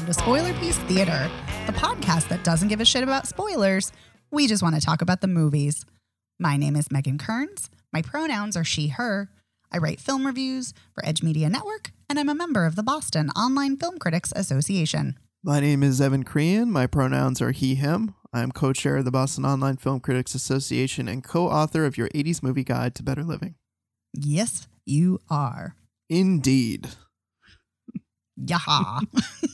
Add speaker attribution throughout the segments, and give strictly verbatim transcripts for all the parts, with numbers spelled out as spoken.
Speaker 1: to Spoiler Piece Theater, the podcast that doesn't give a shit about spoilers. We just want to talk about the movies. My name is Megan Kearns. My pronouns are she, her. I write film reviews for Edge Media Network, and I'm a member of the Boston Online Film Critics Association.
Speaker 2: My name is Evan Crean. My pronouns are he, him. I'm co-chair of the Boston Online Film Critics Association and co-author of your eighties Movie Guide to Better Living.
Speaker 1: Yes, you are.
Speaker 2: Indeed.
Speaker 1: Yaha.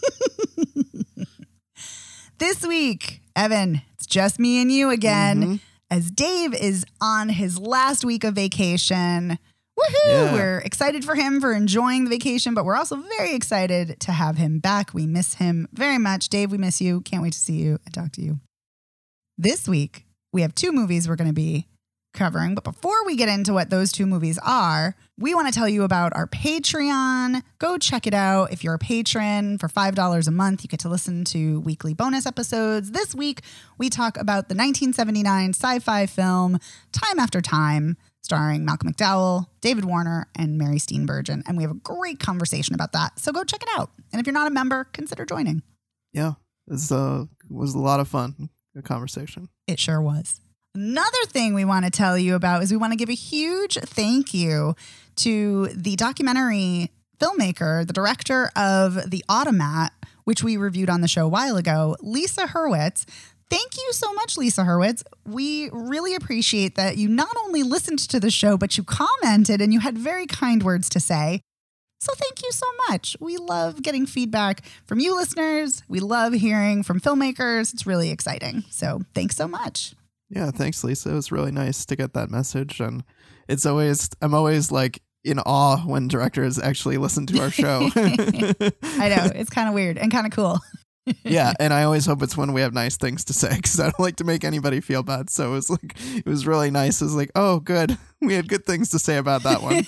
Speaker 1: This week, Evan, it's just me and you again, mm-hmm. as Dave is on his last week of vacation. Woohoo! Yeah. We're excited for him for enjoying the vacation, but we're also very excited to have him back. We miss him very much. Dave, we miss you. Can't wait to see you and talk to you. This week, we have two movies we're going to be covering. But before we get into what those two movies are, we want to tell you about our Patreon. Go check it out. If you're a patron, for five dollars a month, you get to listen to weekly bonus episodes. This week, we talk about the nineteen seventy-nine sci-fi film Time After Time, starring Malcolm McDowell, David Warner, and Mary Steenburgen. And we have a great conversation about that. So go check it out. And if you're not a member, consider joining.
Speaker 2: Yeah, this uh, was a lot of fun. Good conversation.
Speaker 1: It sure was. Another thing we want to tell you about is we want to give a huge thank you to the documentary filmmaker, the director of The Automat, which we reviewed on the show a while ago, Lisa Hurwitz. Thank you so much, Lisa Hurwitz. We really appreciate that you not only listened to the show, but you commented and you had very kind words to say. So thank you so much. We love getting feedback from you listeners. We love hearing from filmmakers. It's really exciting. So thanks so much.
Speaker 2: Yeah, thanks, Lisa. It was really nice to get that message. And it's always, I'm always like in awe when directors actually listen to our show.
Speaker 1: I know. It's kind of weird and kind of cool.
Speaker 2: Yeah. And I always hope it's when we have nice things to say because I don't like to make anybody feel bad. So it was like, it was really nice. It was like, oh, good. We had good things to say about that one.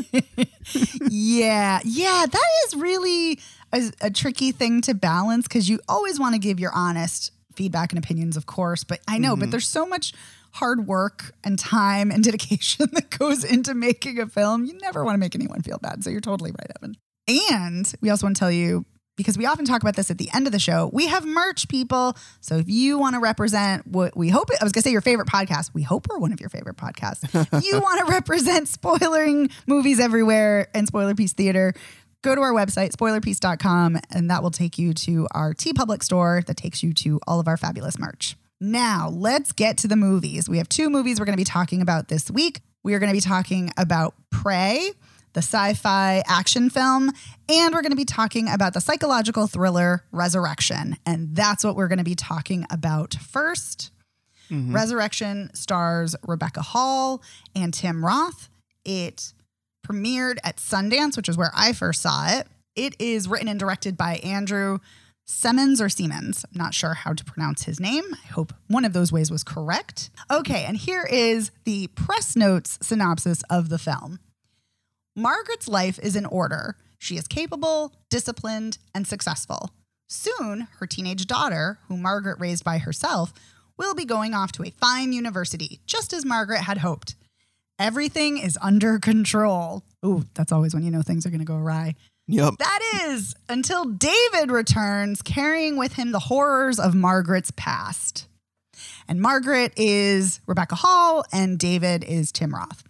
Speaker 1: Yeah. Yeah. That is really a, a tricky thing to balance because you always want to give your honest feedback and opinions, of course, but I know, mm-hmm. but there's so much hard work and time and dedication that goes into making a film. You never want to make anyone feel bad. So you're totally right, Evan. And we also want to tell you, because we often talk about this at the end of the show, we have merch, people. So if you want to represent what we hope, I was going to say your favorite podcast. We hope we're one of your favorite podcasts. You want to represent spoilering movies everywhere and Spoiler Piece Theater. Go to our website, spoiler piece dot com, and that will take you to our TeePublic store that takes you to all of our fabulous merch. Now, let's get to the movies. We have two movies we're going to be talking about this week. We are going to be talking about Prey, the sci-fi action film, and we're going to be talking about the psychological thriller Resurrection. And that's what we're going to be talking about first. Mm-hmm. Resurrection stars Rebecca Hall and Tim Roth. It premiered at Sundance, which is where I first saw it. It is written and directed by Andrew Siemens or Siemens. I'm not sure how to pronounce his name. I hope one of those ways was correct. Okay, and here is the press notes synopsis of the film. Margaret's life is in order. She is capable, disciplined, and successful. Soon, her teenage daughter, whom Margaret raised by herself, will be going off to a fine university, just as Margaret had hoped. Everything is under control. Ooh, that's always when you know things are going to go awry.
Speaker 2: Yep.
Speaker 1: That is until David returns, carrying with him the horrors of Margaret's past. And Margaret is Rebecca Hall, and David is Tim Roth.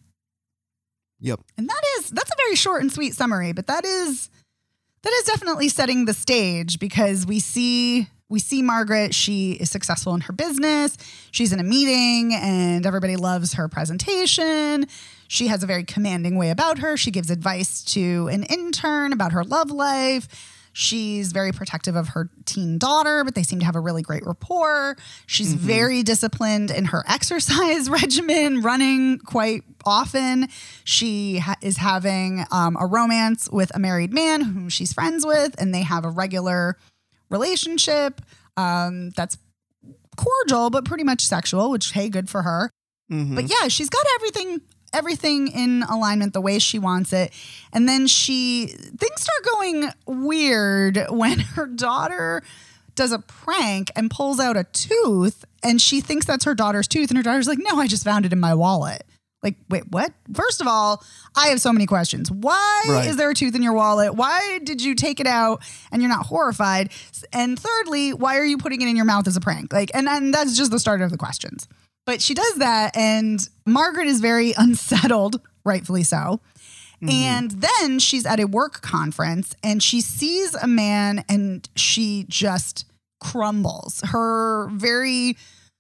Speaker 2: Yep.
Speaker 1: And that is, that's a very short and sweet summary, but that is, that is definitely setting the stage because we see... We see Margaret, she is successful in her business. She's in a meeting and everybody loves her presentation. She has a very commanding way about her. She gives advice to an intern about her love life. She's very protective of her teen daughter, but they seem to have a really great rapport. She's mm-hmm. very disciplined in her exercise regimen, running quite often. She ha- is having um, a romance with a married man whom she's friends with, and they have a regular relationship um, that's cordial, but pretty much sexual, which, hey, good for her. Mm-hmm. But yeah, she's got everything, everything in alignment the way she wants it. And then she, things start going weird when her daughter does a prank and pulls out a tooth and she thinks that's her daughter's tooth. And her daughter's like, no, I just found it in my wallet. Like, wait, what? First of all, I have so many questions. Why
Speaker 2: Right.
Speaker 1: is there a tooth in your wallet? Why did you take it out and you're not horrified? And thirdly, why are you putting it in your mouth as a prank? Like, and, and that's just the start of the questions. But she does that, and Margaret is very unsettled, rightfully so. Mm-hmm. And then she's at a work conference, and she sees a man, and she just crumbles. Her very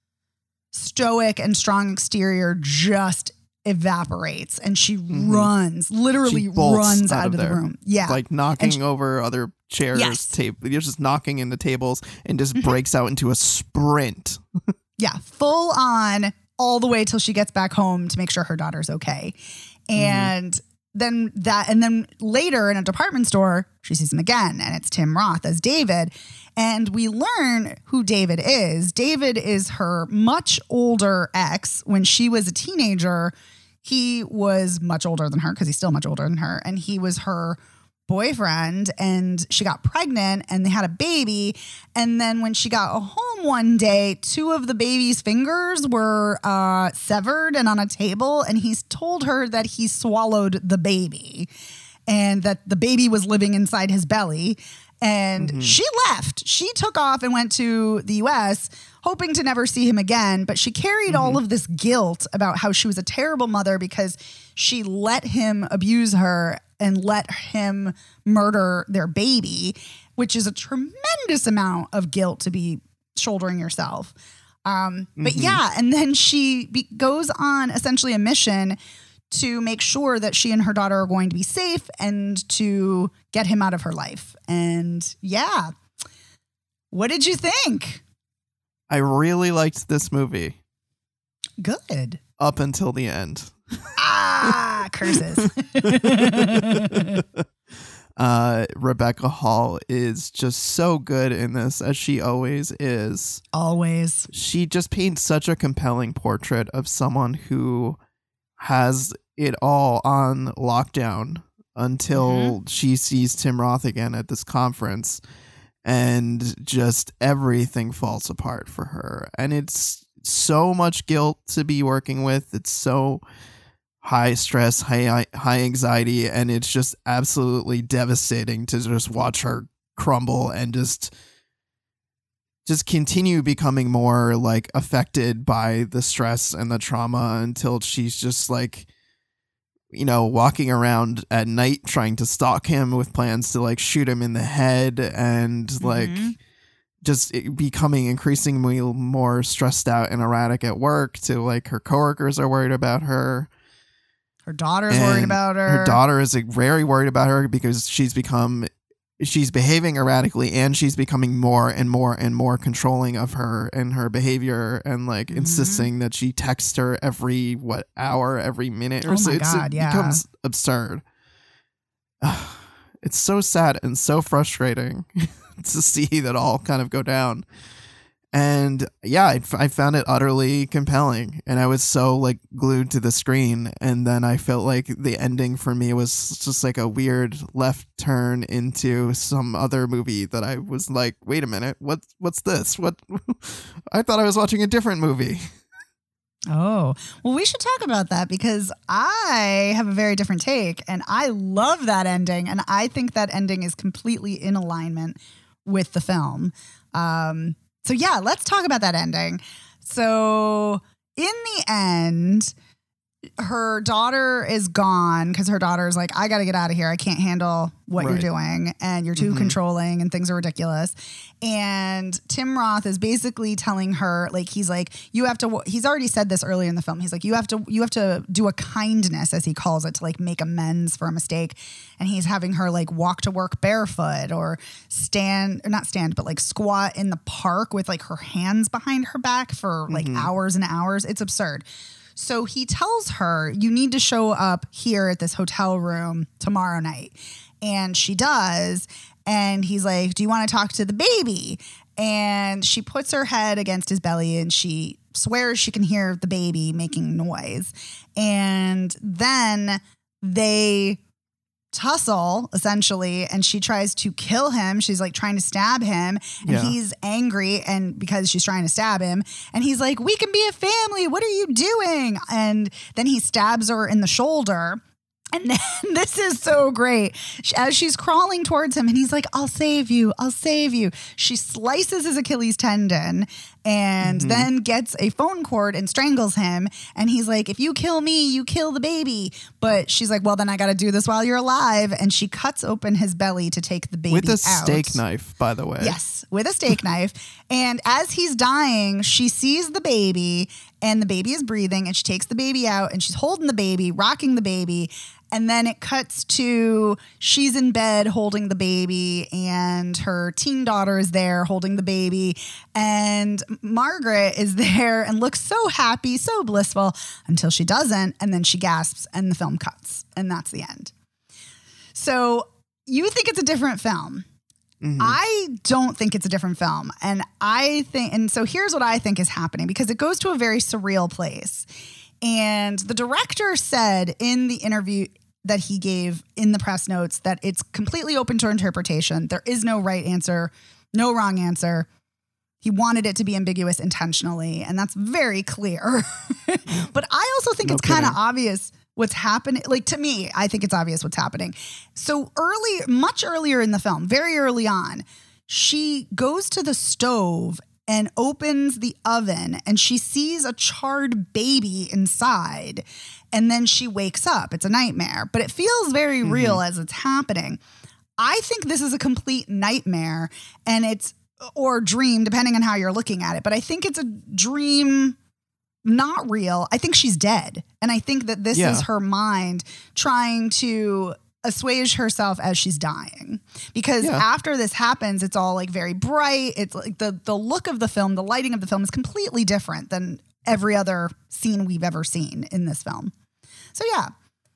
Speaker 1: stoic and strong exterior just evaporates, and she mm-hmm. runs, literally runs out, out of, of the room. Yeah.
Speaker 2: Like knocking
Speaker 1: she,
Speaker 2: over other chairs,
Speaker 1: yes.
Speaker 2: tape. You're just knocking into tables and just mm-hmm. breaks out into a sprint. Yeah,
Speaker 1: full on all the way till she gets back home to make sure her daughter's okay. And mm-hmm. then that, and then later in a department store, she sees him again, and it's Tim Roth as David. And we learn who David is. David is her much older ex. When she was a teenager, he was much older than her because he's still much older than her. And he was her boyfriend, and she got pregnant and they had a baby. And then when she got home one day, two of the baby's fingers were uh, severed and on a table. And he's told her that he swallowed the baby and that the baby was living inside his belly. And mm-hmm. she left. She took off and went to the U S hoping to never see him again. But she carried mm-hmm. all of this guilt about how she was a terrible mother because she let him abuse her and let him murder their baby, which is a tremendous amount of guilt to be shouldering yourself. Um, mm-hmm. But yeah, and then she be- goes on essentially a mission to make sure that she and her daughter are going to be safe and to get him out of her life. And yeah, what did you think?
Speaker 2: I really liked this movie.
Speaker 1: Good.
Speaker 2: Up until the end.
Speaker 1: Ah, curses.
Speaker 2: uh, Rebecca Hall is just so good in this, as she always is.
Speaker 1: Always.
Speaker 2: She just paints such a compelling portrait of someone who has it all on lockdown until mm-hmm. she sees Tim Roth again at this conference, and just everything falls apart for her. And it's so much guilt to be working with. It's so high stress, high high anxiety, and it's just absolutely devastating to just watch her crumble and just just continue becoming more like affected by the stress and the trauma until she's just like, you know, walking around at night trying to stalk him with plans to like shoot him in the head, and mm-hmm. like just becoming increasingly more stressed out and erratic at work, to like her coworkers are worried about her.
Speaker 1: Her daughter's worried about her.
Speaker 2: Her daughter is like, very worried about her because she's become she's behaving erratically, and she's becoming more and more and more controlling of her and her behavior, and like mm-hmm. insisting that she texts her every what hour, every minute or
Speaker 1: oh
Speaker 2: so.
Speaker 1: My
Speaker 2: it's,
Speaker 1: God,
Speaker 2: it
Speaker 1: yeah.
Speaker 2: becomes absurd. It's so sad and so frustrating to see that all kind of go down. And yeah, I, I found it utterly compelling, and I was so like glued to the screen. And then I felt like the ending for me was just like a weird left turn into some other movie that I was like, wait a minute, what what's this? What? I thought I was watching a different movie.
Speaker 1: Oh, well, we should talk about that because I have a very different take, and I love that ending, and I think that ending is completely in alignment with the film. Um, So yeah, let's talk about that ending. So in the end, her daughter is gone because her daughter's like, I got to get out of here. I can't handle what right. you're doing, and you're too mm-hmm. controlling, and things are ridiculous. And Tim Roth is basically telling her, like, he's like, you have to, he's already said this earlier in the film. He's like, you have to, you have to do a kindness, as he calls it, to like make amends for a mistake. And he's having her like walk to work barefoot, or stand, or not stand, but like squat in the park with like her hands behind her back for like mm-hmm. hours and hours. It's absurd. So he tells her, you need to show up here at this hotel room tomorrow night. And she does. And he's like, do you want to talk to the baby? And she puts her head against his belly, and she swears she can hear the baby making noise. And then they tussle essentially, and she tries to kill him. She's like trying to stab him, and
Speaker 2: Yeah.
Speaker 1: he's angry, and because she's trying to stab him, and he's like, "We can be a family. What are you doing?" And then he stabs her in the shoulder. And then this is so great. As she's crawling towards him and he's like, "I'll save you. I'll save you." She slices his Achilles tendon and
Speaker 2: Mhm.
Speaker 1: then gets a phone cord and strangles him. And he's like, "If you kill me, you kill the baby." But she's like, "Well, then I got to do this while you're alive." And she cuts open his belly to take the baby
Speaker 2: With a
Speaker 1: out.
Speaker 2: steak knife, by the way.
Speaker 1: Yes, with a steak knife. And as he's dying, she sees the baby and the baby is breathing, and she takes the baby out and she's holding the baby, rocking the baby. And then it cuts to she's in bed holding the baby, and her teen daughter is there holding the baby. And Margaret is there and looks so happy, so blissful, until she doesn't. And then she gasps and the film cuts. And that's the end. So you think it's a different film.
Speaker 2: Mhm.
Speaker 1: I don't think it's a different film. And I think, and so here's what I think is happening, because it goes to a very surreal place. And the director said in the interview that he gave in the press notes that it's completely open to interpretation. There is no right answer, no wrong answer. He wanted it to be ambiguous intentionally, and that's very clear. But I also think
Speaker 2: No
Speaker 1: it's kind of
Speaker 2: kidding.
Speaker 1: obvious what's happening. Like, to me, I think it's obvious what's happening. So early, much earlier in the film, very early on, she goes to the stove and opens the oven, and she sees a charred baby inside, and then she wakes up. It's a nightmare, but it feels very
Speaker 2: Mhm.
Speaker 1: real as it's happening. I think this is a complete nightmare, and it's, or dream, depending on how you're looking at it. But I think it's a dream, not real. I think she's dead. And I think that this
Speaker 2: Yeah.
Speaker 1: is her mind trying to assuage herself as she's dying. Because
Speaker 2: Yeah.
Speaker 1: after this happens, it's all like very bright. It's like the, the look of the film, the lighting of the film is completely different than every other scene we've ever seen in this film. So yeah.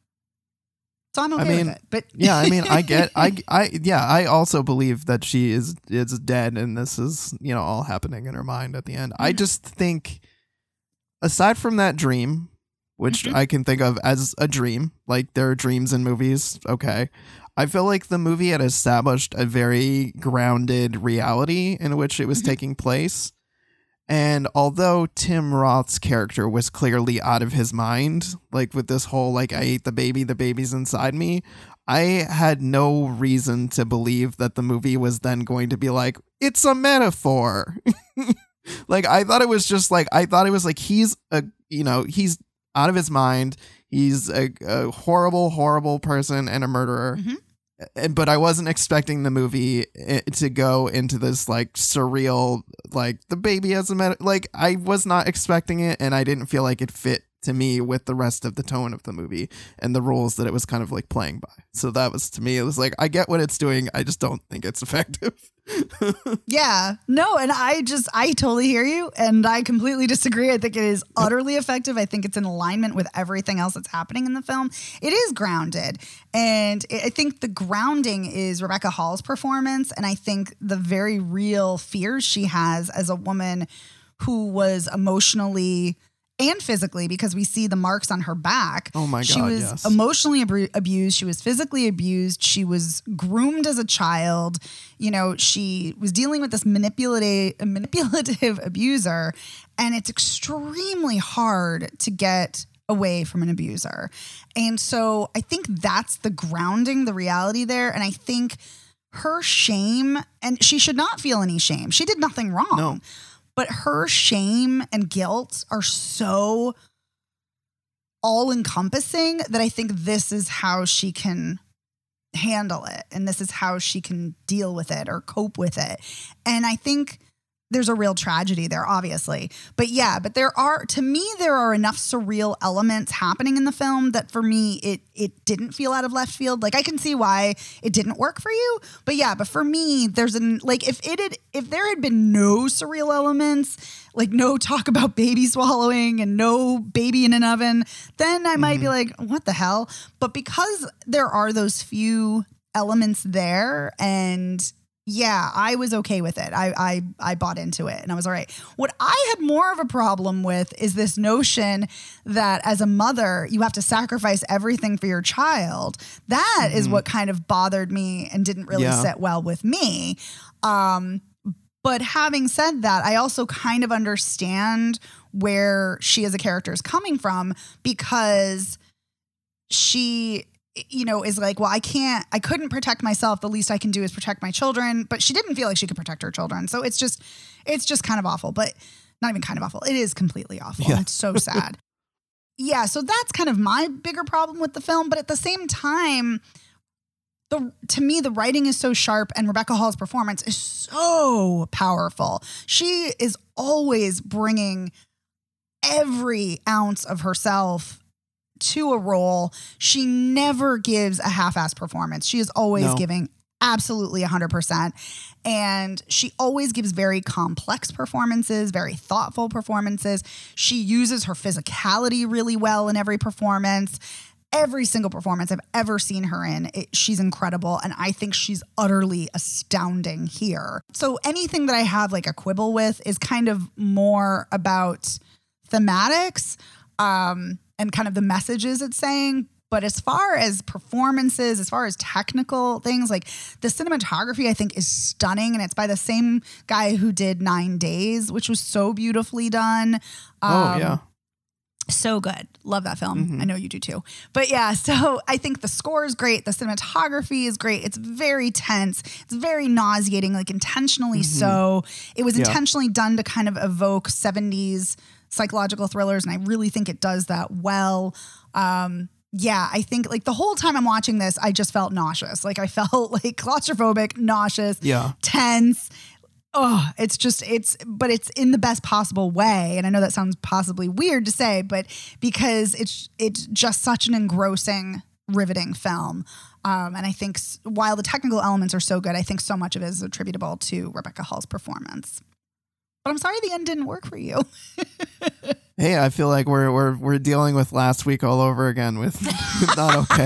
Speaker 1: So I'm okay
Speaker 2: I mean,
Speaker 1: with it. But
Speaker 2: Yeah, I mean, I get, I, I, yeah, I also believe that she is is dead, and this is, you know, all happening in her mind at the end. I
Speaker 1: Mhm.
Speaker 2: just think, aside from that dream, which
Speaker 1: Mhm.
Speaker 2: I can think of as a dream, like there are dreams in movies, okay. I feel like the movie had established a very grounded reality in which it was
Speaker 1: Mhm.
Speaker 2: taking place. And although Tim Roth's character was clearly out of his mind, like with this whole, like, I ate the baby, the baby's inside me, I had no reason to believe that the movie was then going to be like, it's a metaphor. Like, I thought it was just like, I thought it was like, he's a, you know, he's out of his mind. He's a, a horrible, horrible person and a murderer.
Speaker 1: Mhm.
Speaker 2: And- But I wasn't expecting the movie eh, to go into this like surreal, like the baby has a met. Like, I was not expecting it, and I didn't feel like it fit to me with the rest of the tone of the movie and the roles that it was kind of like playing by. So that was, to me, it was like, I get what it's doing. I just don't think it's effective.
Speaker 1: Yeah, no, and I just, I totally hear you, and I completely disagree. I think it is utterly effective. I think it's in alignment with everything else that's happening in the film. It is grounded, and I think the grounding is Rebecca Hall's performance, and I think the very real fears she has as a woman who was emotionally and physically, because we see the marks on her back.
Speaker 2: Oh my
Speaker 1: She
Speaker 2: God,
Speaker 1: was
Speaker 2: yes.
Speaker 1: emotionally abru- abused. She was physically abused. She was groomed as a child. You know, she was dealing with this manipulative, manipulative abuser, and it's extremely hard to get away from an abuser. And so I think that's the grounding, the reality there. And I think her shame, and she should not feel any shame. She did nothing wrong.
Speaker 2: No.
Speaker 1: But her shame and guilt are so all encompassing that I think this is how she can handle it. And this is how she can deal with it or cope with it. And I think there's a real tragedy there, obviously. But yeah, but there are, to me, there are enough surreal elements happening in the film that for me, it it didn't feel out of left field. Like, I can see why it didn't work for you. But yeah, but for me, there's an, like, if it had, if there had been no surreal elements, like no talk about baby swallowing and no baby in an oven, then I might be like, what the hell? But because there are those few elements there, and Yeah, I was okay with it. I, I I bought into it and I was all right. What I had more of a problem with is this notion that as a mother, you have to sacrifice everything for your child. That mm-hmm. is what kind of bothered me and didn't really yeah. sit well with me. Um, but having said that, I also kind of understand where she as a character is coming from, because she, you know, is like, well, I can't, I couldn't protect myself. The least I can do is protect my children. But she didn't feel like she could protect her children. So it's just, it's just kind of awful, but not even kind of awful. It is completely awful. Yeah. It's so sad. Yeah. So that's kind of my bigger problem with the film. But at the same time, the, to me, the writing is so sharp and Rebecca Hall's performance is so powerful. She is always bringing every ounce of herself to a role. She never gives a half-assed performance. She is always no. giving absolutely one hundred percent. And she always gives very complex performances, very thoughtful performances. She uses her physicality really well in every performance. Every single performance I've ever seen her in, it, she's incredible. And I think she's utterly astounding here. So anything that I have like a quibble with is kind of more about thematics um, and kind of the messages it's saying. But as far as performances, as far as technical things, like the cinematography, I think is stunning. And it's by the same guy who did Nine Days, which was so beautifully done. Um,
Speaker 2: oh, yeah.
Speaker 1: So good. Love that film. Mm-hmm. I know you do too. But yeah, so I think the score is great. The cinematography is great. It's very tense. It's very nauseating, like intentionally mm-hmm. so. It was yeah. intentionally done to kind of evoke seventies psychological thrillers, and I really think it does that well. Um, yeah, I think like the whole time I'm watching this, I just felt nauseous. Like I felt like claustrophobic, nauseous,
Speaker 2: yeah.
Speaker 1: tense. Oh, it's just, it's, but it's in the best possible way. And I know that sounds possibly weird to say, but because it's, it's just such an engrossing, riveting film. Um, and I think s- while the technical elements are so good, I think so much of it is attributable to Rebecca Hall's performance. But I'm sorry the end didn't work for you.
Speaker 2: Hey, I feel like we're, we're, we're dealing with last week all over again with not okay.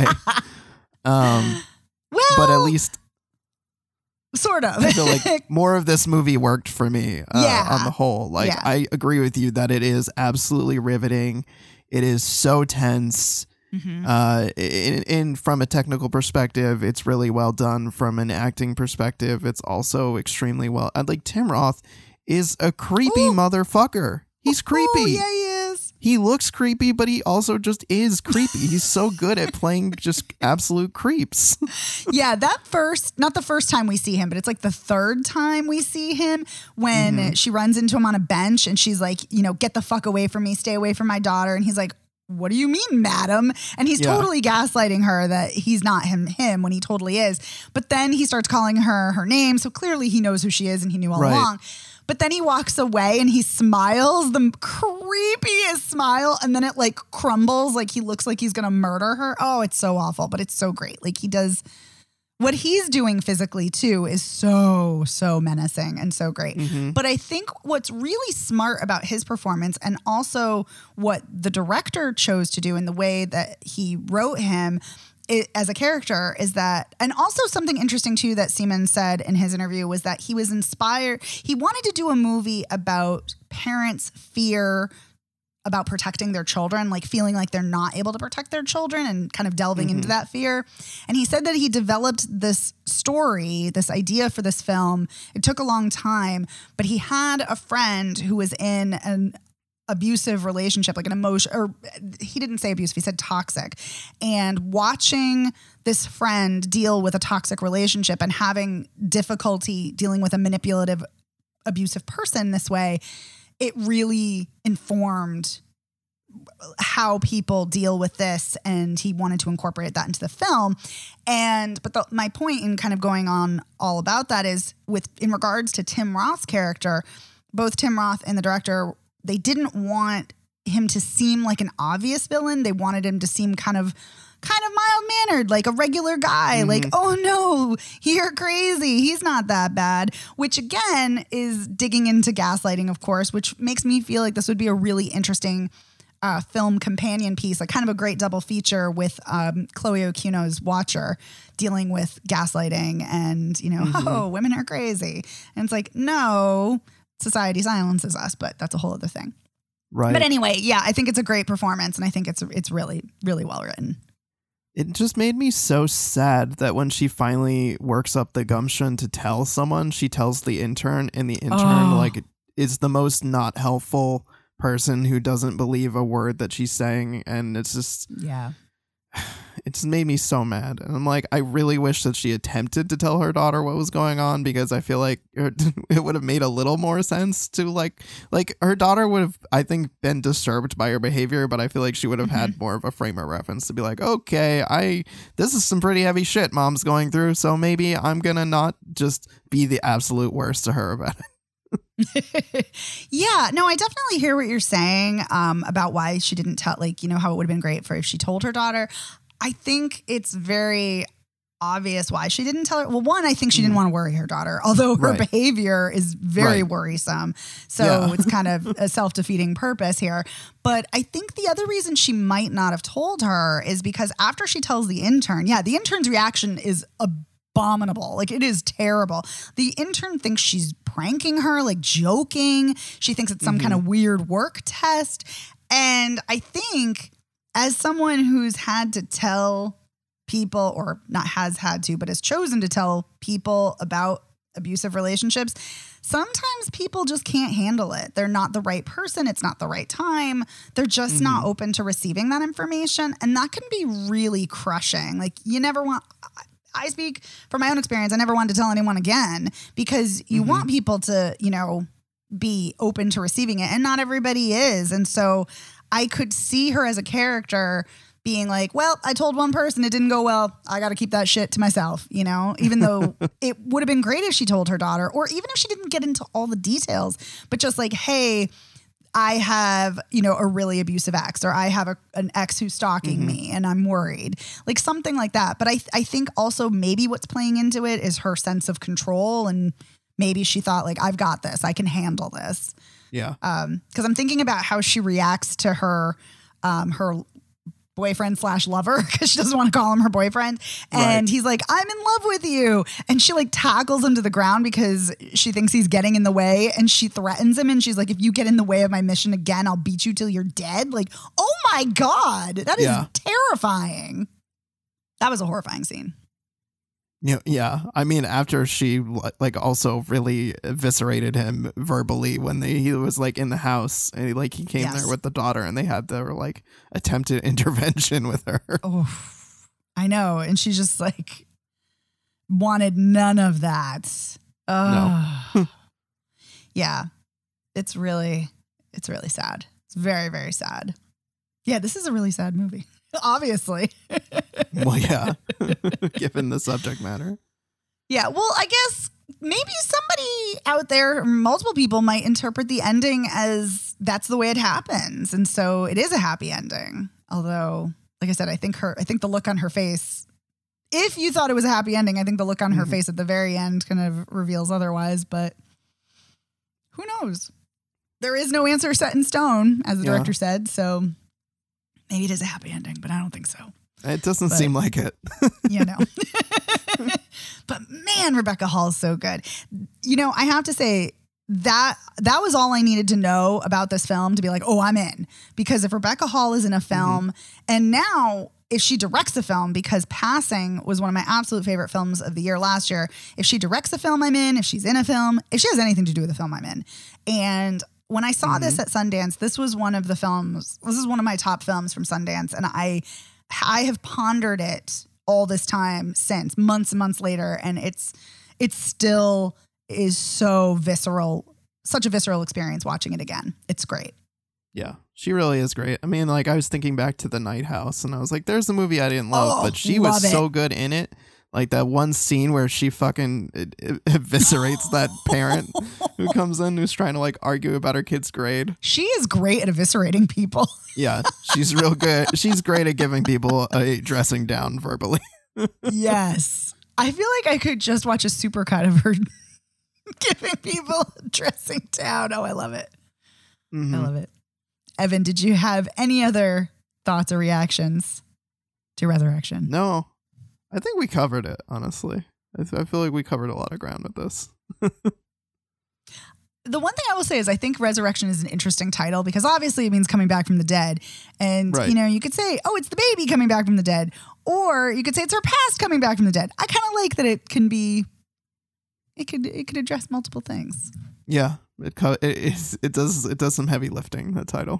Speaker 2: Um,
Speaker 1: well,
Speaker 2: but at least,
Speaker 1: sort of.
Speaker 2: I feel like more of this movie worked for me uh,
Speaker 1: yeah.
Speaker 2: on the whole. Like, yeah. I agree with you that it is absolutely riveting. It is so tense. Mm-hmm. Uh, in, in from a technical perspective, it's really well done. From an acting perspective, it's also extremely well. Uh, like Tim Roth is a creepy Ooh. motherfucker. He's creepy.
Speaker 1: Oh, yeah, he is.
Speaker 2: He looks creepy, but he also just is creepy. He's so good at playing just absolute creeps.
Speaker 1: Yeah, that first, not the first time we see him, but it's like the third time we see him when mm-hmm. she runs into him on a bench and she's like, you know, get the fuck away from me, stay away from my daughter. And he's like, what do you mean, madam? And he's yeah. totally gaslighting her that he's not him, him when he totally is. But then he starts calling her her name. So clearly he knows who she is and he knew all right. along. But then he walks away and he smiles, the creepiest smile. And then it like crumbles, like he looks like he's going to murder her. Oh, it's so awful, but it's so great. Like he does what he's doing physically too is so, so menacing and so great. Mm-hmm. But I think what's really smart about his performance and also what the director chose to do in the way that he wrote him It, as a character is that, and also something interesting too that Seaman said in his interview was that he was inspired. He wanted to do a movie about parents' fear about protecting their children, like feeling like they're not able to protect their children and kind of delving mm-hmm. into that fear. And he said that he developed this story, this idea for this film. It took a long time, but he had a friend who was in an abusive relationship, like an emotion, or he didn't say abusive, he said toxic. And watching this friend deal with a toxic relationship and having difficulty dealing with a manipulative, abusive person this way, it really informed how people deal with this. And he wanted to incorporate that into the film. And, but the, my point in kind of going on all about that is with, in regards to Tim Roth's character, both Tim Roth and the director, they didn't want him to seem like an obvious villain. They wanted him to seem kind of kind of mild-mannered, like a regular guy. Mm-hmm. Like, oh no, you're crazy. He's not that bad. Which again is digging into gaslighting, of course, which makes me feel like this would be a really interesting uh, film companion piece, like kind of a great double feature with um, Chloe Okuno's Watcher, dealing with gaslighting and, you know, mm-hmm. oh, women are crazy. And it's like, no, society silences us, but that's a whole other thing.
Speaker 2: Right.
Speaker 1: But anyway, yeah, I think it's a great performance, and I think it's it's really, really well written.
Speaker 2: It just made me so sad that when she finally works up the gumption to tell someone, she tells the intern, and the intern, oh. like, is the most not helpful person who doesn't believe a word that she's saying. And it's just,
Speaker 1: yeah,
Speaker 2: it just made me so mad. And I'm like, I really wish that she attempted to tell her daughter what was going on, because I feel like it would have made a little more sense to like, like her daughter would have, I think, been disturbed by her behavior, but I feel like she would have mm-hmm. had more of a frame of reference to be like, okay, I, this is some pretty heavy shit mom's going through. So maybe I'm going to not just be the absolute worst to her about it.
Speaker 1: Yeah, no, I definitely hear what you're saying um, about why she didn't tell, like, you know, how it would have been great for if she told her daughter. I think it's very obvious why she didn't tell her. Well, one, I think she didn't want to worry her daughter, although her right. behavior is very right. worrisome. So yeah. it's kind of a self-defeating purpose here. But I think the other reason she might not have told her is because after she tells the intern, yeah, the intern's reaction is a abominable. Like, it is terrible. The intern thinks she's pranking her, like joking. She thinks it's some mm-hmm. kind of weird work test. And I think as someone who's had to tell people, or not has had to, but has chosen to tell people about abusive relationships, sometimes people just can't handle it. They're not the right person. It's not the right time. They're just mm-hmm. not open to receiving that information. And that can be really crushing. Like, you never want... I speak from my own experience. I never wanted to tell anyone again, because you mm-hmm. want people to, you know, be open to receiving it, and not everybody is. And so I could see her as a character being like, well, I told one person, it didn't go well. I got to keep that shit to myself, you know, even though it would have been great if she told her daughter, or even if she didn't get into all the details, but just like, hey, I have, you know, a really abusive ex, or I have a, an ex who's stalking mm-hmm. me and I'm worried, like something like that. But I, th- I think also maybe what's playing into it is her sense of control. And maybe she thought, like, I've got this, I can handle this.
Speaker 2: Yeah.
Speaker 1: Um, cause I'm thinking about how she reacts to her, um, her boyfriend slash lover, because she doesn't want to call him her boyfriend. And right. he's like, I'm in love with you. And she like tackles him to the ground because she thinks he's getting in the way, and she threatens him. And she's like, if you get in the way of my mission again, I'll beat you till you're dead. Like, oh my God, that is yeah. terrifying. That was a horrifying scene.
Speaker 2: Yeah, yeah. I mean, after she like also really eviscerated him verbally when they, he was like in the house, and he, like he came yes. there with the daughter, and they had their like attempted intervention with her.
Speaker 1: Oh, I know, and she just like wanted none of that. Oh. No. Yeah, it's really, it's really sad. It's very, very sad. Yeah, this is a really sad movie. Obviously.
Speaker 2: Well, yeah, given the subject matter.
Speaker 1: Yeah, well, I guess maybe somebody out there, multiple people, might interpret the ending as that's the way it happens. And so it is a happy ending. Although, like I said, I think her, I think the look on her face, if you thought it was a happy ending, I think the look on her mm-hmm. face at the very end kind of reveals otherwise. But who knows? There is no answer set in stone, as the yeah. director said. So maybe it is a happy ending, but I don't think so.
Speaker 2: It doesn't
Speaker 1: but,
Speaker 2: seem like it.
Speaker 1: You know. But man, Rebecca Hall is so good. You know, I have to say that that was all I needed to know about this film to be like, oh, I'm in. Because if Rebecca Hall is in a film, mm-hmm. and now if she directs a film, because Passing was one of my absolute favorite films of the year last year. If she directs a film, I'm in. If she's in a film, if she has anything to do with the film, I'm in. And when I saw mm-hmm. this at Sundance, this was one of the films, this is one of my top films from Sundance. And I, I have pondered it all this time since, months and months later. And it's, it still is so visceral, such a visceral experience watching it again. It's great.
Speaker 2: Yeah, she really is great. I mean, like I was thinking back to The Night House, and I was like, there's a movie I didn't love, oh, but she was it. so good in it. Like that one scene where she fucking eviscerates that parent who comes in who's trying to like argue about her kid's grade.
Speaker 1: She is great at eviscerating people.
Speaker 2: Yeah, she's real good. She's great at giving people a dressing down verbally.
Speaker 1: Yes. I feel like I could just watch a supercut of her giving people a dressing down. Oh, I love it. Mm-hmm. I love it. Evan, did you have any other thoughts or reactions to Resurrection?
Speaker 2: No, I think we covered it, honestly. I, th- I feel like we covered a lot of ground with this.
Speaker 1: The one thing I will say is I think Resurrection is an interesting title because obviously it means coming back from the dead. And,
Speaker 2: Right.
Speaker 1: you know, you could say, oh, it's the baby coming back from the dead. Or you could say it's her past coming back from the dead. I kind of like that it can be, it could it could address multiple things.
Speaker 2: Yeah, it co- it, it's, it does it does some heavy lifting, the title.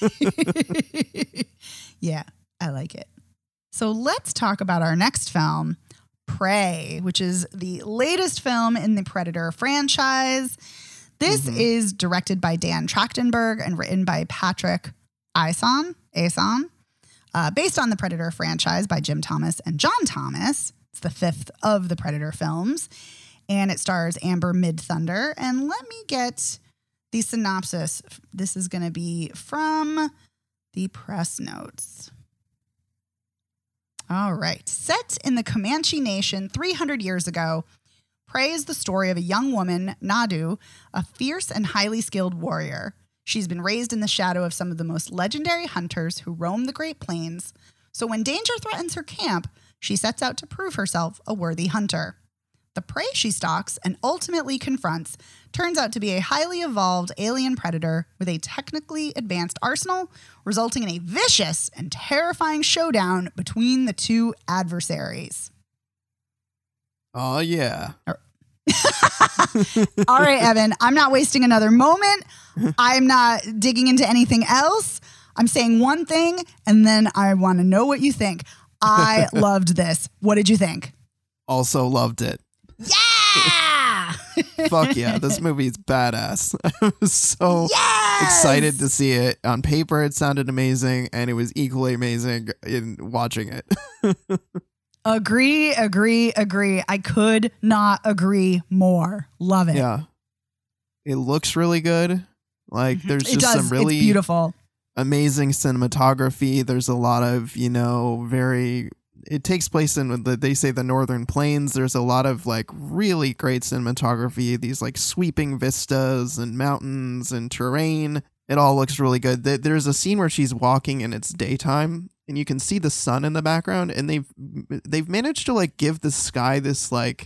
Speaker 1: Yeah, I like it. So let's talk about our next film, Prey, which is the latest film in the Predator franchise. This
Speaker 2: Mhm.
Speaker 1: is directed by Dan Trachtenberg and written by Patrick Aison, Aison uh, based on the Predator franchise by Jim Thomas and John Thomas. It's the fifth of the Predator films, and it stars Amber Midthunder. And let me get the synopsis. This is going to be from the press notes. All right. Set in the Comanche Nation three hundred years ago, Prey is the story of a young woman, Nadu, a fierce and highly skilled warrior. She's been raised in the shadow of some of the most legendary hunters who roam the Great Plains, so when danger threatens her camp, she sets out to prove herself a worthy hunter. The prey she stalks and ultimately confronts turns out to be a highly evolved alien predator with a technically advanced arsenal, resulting in a vicious and terrifying showdown between the two adversaries.
Speaker 2: Oh, yeah.
Speaker 1: All right, Evan, I'm not wasting another moment. I'm not digging into anything else. I'm saying one thing, and then I want to know what you think. I loved this. What did you think?
Speaker 2: Also loved it.
Speaker 1: Yeah!
Speaker 2: Fuck yeah, this movie is badass. I was so
Speaker 1: Yes!
Speaker 2: excited to see it. On paper, it sounded amazing, and it was equally amazing in watching it.
Speaker 1: Agree, agree, agree. I could not agree more. Love it.
Speaker 2: Yeah. It looks really good. Like, there's
Speaker 1: It
Speaker 2: just
Speaker 1: does.
Speaker 2: some really
Speaker 1: It's beautiful.
Speaker 2: amazing cinematography. There's a lot of, you know, very... It takes place in, the, they say, the Northern Plains. There's a lot of, like, really great cinematography. These, like, sweeping vistas and mountains and terrain. It all looks really good. There's a scene where she's walking and it's daytime, and you can see the sun in the background, and they've they've managed to, like, give the sky this, like,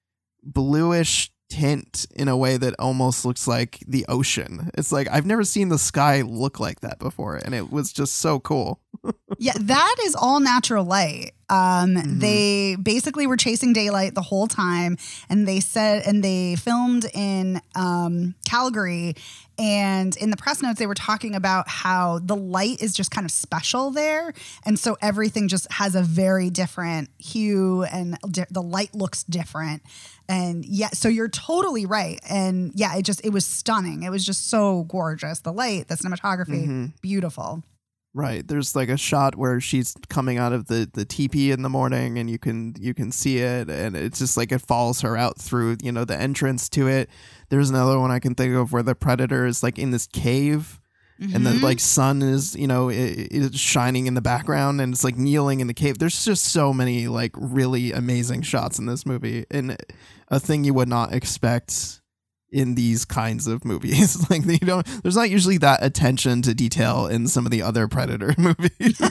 Speaker 2: bluish tint in a way that almost looks like the ocean. It's like, I've never seen the sky look like that before, and it was just so cool.
Speaker 1: Yeah, that is all natural light. Um,
Speaker 2: Mhm.
Speaker 1: They basically were chasing daylight the whole time, and they said, and they filmed in um, Calgary. And in the press notes, they were talking about how the light is just kind of special there, and so everything just has a very different hue, and di- the light looks different. And yeah, so you're totally right. And yeah, it just it was stunning. It was just so gorgeous. The light, the cinematography,
Speaker 2: Mhm.
Speaker 1: beautiful.
Speaker 2: Right. There's like a shot where she's coming out of the, the teepee in the morning, and you can you can see it, and it's just like it follows her out through, you know, the entrance to it. There's another one I can think of where the predator is like in this cave, and the
Speaker 1: Mhm.
Speaker 2: like sun is, you know, it, it's shining in the background, and it's like kneeling in the cave. There's just so many like really amazing shots in this movie, and a thing you would not expect in these kinds of movies. Like, they don't, there's not usually that attention to detail in some of the other Predator movies.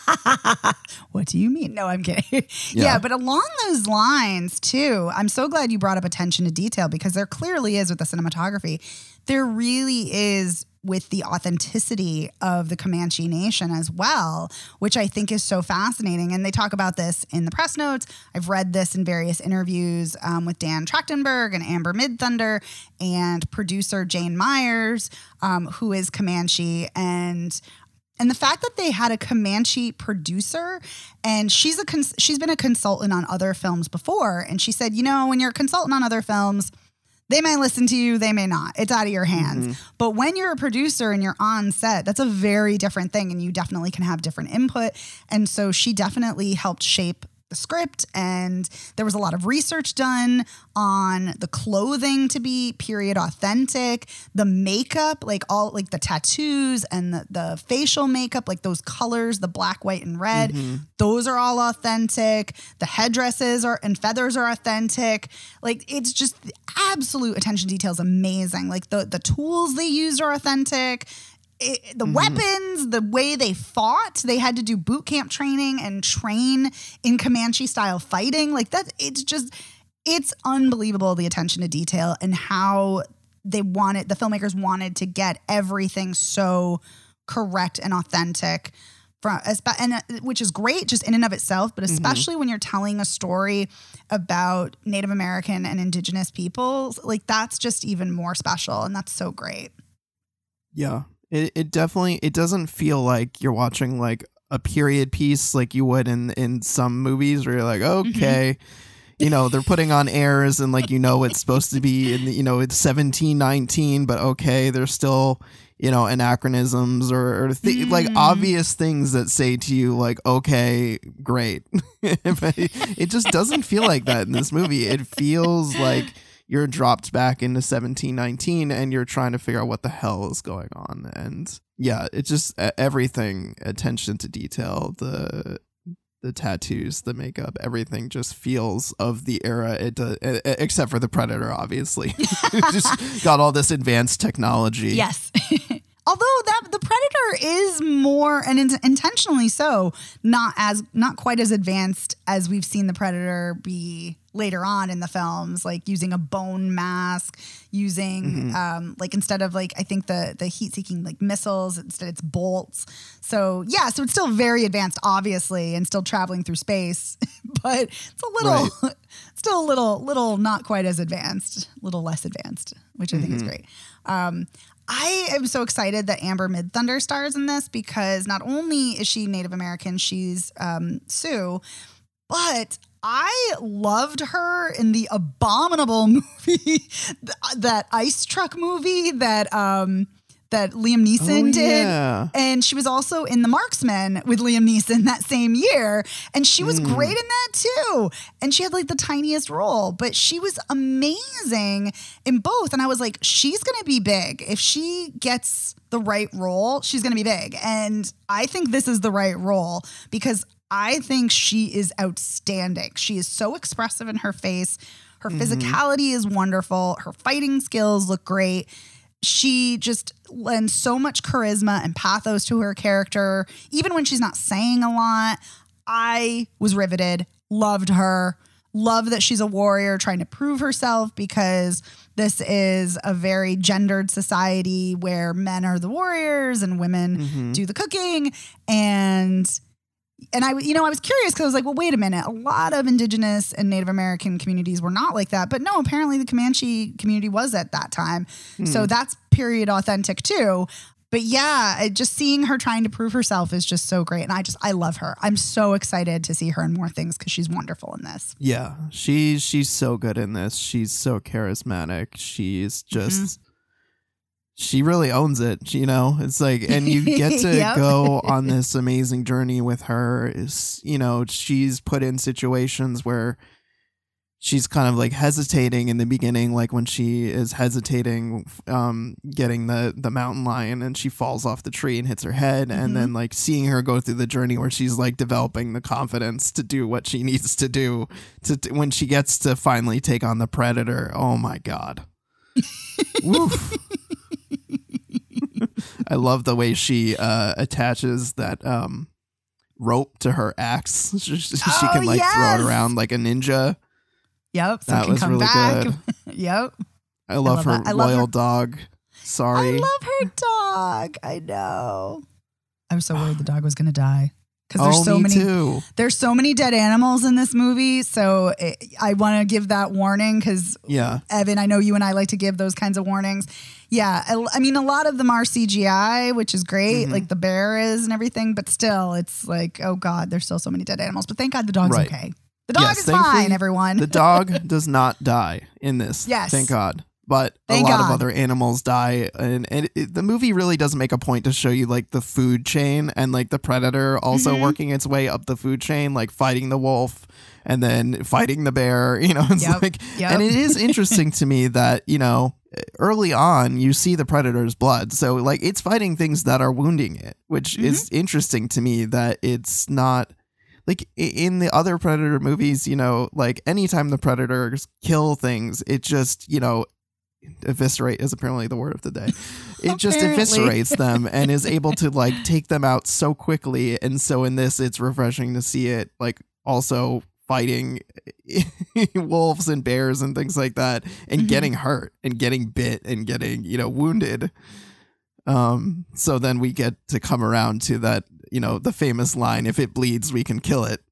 Speaker 1: What do you mean? No, I'm kidding. Yeah.
Speaker 2: Yeah.
Speaker 1: But along those lines too, I'm so glad you brought up attention to detail, because there clearly is with the cinematography. There really is with the authenticity of the Comanche Nation as well, which I think is so fascinating. And they talk about this in the press notes. I've read this in various interviews um, with Dan Trachtenberg and Amber Midthunder and producer Jane Myers, um, who is Comanche. And And the fact that they had a Comanche producer, and she's a cons- she's been a consultant on other films before, and she said, you know, when you're a consultant on other films, they may listen to you, they may not. It's out of your hands.
Speaker 2: Mm-hmm.
Speaker 1: But when you're a producer and you're on set, that's a very different thing, and you definitely can have different input. And so she definitely helped shape the script, and there was a lot of research done on the clothing to be period authentic, the makeup, like all like the tattoos and the, the facial makeup, like those colors, the black, white, and red,
Speaker 2: Mm-hmm.
Speaker 1: those are all authentic. The headdresses are and feathers are authentic. Like, it's just the absolute attention to detail is amazing. Like the the tools they used are authentic. it, the
Speaker 2: Mhm.
Speaker 1: weapons, the way they fought, they had to do boot camp training and train in Comanche style fighting. Like that, it's just, it's unbelievable the attention to detail and how they wanted, the filmmakers wanted to get everything so correct and authentic. From, and which is great just in and of itself, but especially mm-hmm. when you're telling a story about Native American and Indigenous peoples, like that's just even more special, and that's so great.
Speaker 2: Yeah, it it definitely it doesn't feel like you're watching like a period piece like you would in in some movies where you're like, okay. Mm-hmm. You know, they're putting on airs and like, you know, it's supposed to be in the, you know, it's seventeen nineteen, but okay, there's still, you know, anachronisms or, or th- mm. like obvious things that say to you like, okay, great. But it just doesn't feel like that in this movie. It feels like you're dropped back into seventeen nineteen and you're trying to figure out what the hell is going on. And yeah, it just everything, attention to detail, the the tattoos, the makeup, everything just feels of the era. It does, except for the Predator, obviously. Just got all this advanced technology.
Speaker 1: Yes. Although that the Predator is more, and in, intentionally so, not as not quite as advanced as we've seen the Predator be later on in the films, like using a bone mask, using mm-hmm. um, like instead of like I think the the heat seeking like missiles, instead it's bolts. So yeah, so it's still very advanced, obviously, and still traveling through space, but it's a little, right. still a little little not quite as advanced, a little less advanced, which I mm-hmm. think is great. Um, I am so excited that Amber Midthunder stars in this because not only is she Native American, she's um, Sioux, but I loved her in the abominable movie, that ice truck movie that um, that Liam Neeson
Speaker 2: oh,
Speaker 1: did.
Speaker 2: Yeah.
Speaker 1: And she was also in The Marksman with Liam Neeson that same year. And she was mm. great in that too. And she had like the tiniest role, but she was amazing in both. And I was like, she's going to be big. If she gets the right role, she's going to be big. And I think this is the right role because I think she is outstanding. She is so expressive in her face. Her mm-hmm. physicality is wonderful. Her fighting skills look great. She just lends so much charisma and pathos to her character. Even when she's not saying a lot, I was riveted, loved her, love that she's a warrior trying to prove herself because this is a very gendered society where men are the warriors and women mm-hmm. do the cooking. And And I, you know, I was curious because I was like, well, wait a minute. A lot of Indigenous and Native American communities were not like that. But no, apparently the Comanche community was at that time. Hmm. So that's period authentic too. But yeah, it, just seeing her trying to prove herself is just so great. And I just, I love her. I'm so excited to see her in more things because she's wonderful in this.
Speaker 2: Yeah, she's, she's so good in this. She's so charismatic. She's just... Mm-hmm. She really owns it, you know, it's like, and you get to yep. go on this amazing journey with her is, you know, she's put in situations where she's kind of like hesitating in the beginning, like when she is hesitating, um, getting the, the mountain lion and she falls off the tree and hits her head. Mm-hmm. And then like seeing her go through the journey where she's like developing the confidence to do what she needs to do to, to when she gets to finally take on the Predator. Oh my God. Woof. I love the way she uh, attaches that um, rope to her axe. She, she
Speaker 1: oh,
Speaker 2: can like
Speaker 1: yes.
Speaker 2: throw it around like a ninja.
Speaker 1: Yep. So
Speaker 2: that
Speaker 1: can
Speaker 2: was
Speaker 1: come
Speaker 2: really
Speaker 1: back.
Speaker 2: good.
Speaker 1: Yep.
Speaker 2: I love, I love her I love loyal her. dog. Sorry.
Speaker 1: I love her dog. I know. I was so worried the dog was going to die. Because there's
Speaker 2: oh,
Speaker 1: so
Speaker 2: me
Speaker 1: many,
Speaker 2: too.
Speaker 1: there's so many dead animals in this movie, so it, I want to give that warning because,
Speaker 2: yeah,
Speaker 1: Evan, I know you and I like to give those kinds of warnings. Yeah, I, I mean, a lot of them are C G I, which is great, mm-hmm. like the bear is and everything, but still, it's like, oh God, there's still so many dead animals. But thank God the dog's
Speaker 2: right.
Speaker 1: okay. The dog
Speaker 2: yes,
Speaker 1: is fine, everyone.
Speaker 2: The dog does not die in this.
Speaker 1: Yes,
Speaker 2: thank God. But
Speaker 1: Thank
Speaker 2: a lot
Speaker 1: God.
Speaker 2: of other animals die, and, and it, the movie really doesn't make a point to show you like the food chain and like the predator also mm-hmm. working its way up the food chain, like fighting the wolf and then fighting the bear. You know, it's
Speaker 1: yep.
Speaker 2: like,
Speaker 1: yep.
Speaker 2: and it is interesting to me that you know early on you see the predator's blood, so like it's fighting things that are wounding it, which mm-hmm. is interesting to me that it's not. Like in the other Predator movies, you know, like anytime the predators kill things, it just, you know, eviscerate is apparently the word of the day. It just
Speaker 1: Apparently.
Speaker 2: eviscerates them and is able to like take them out so quickly. And so in this, it's refreshing to see it like also fighting wolves and bears and things like that, and
Speaker 1: Mm-hmm.
Speaker 2: getting hurt and getting bit and getting, you know, wounded. Um, so then we get to come around to that, you know, the famous line, if it bleeds, we can kill it.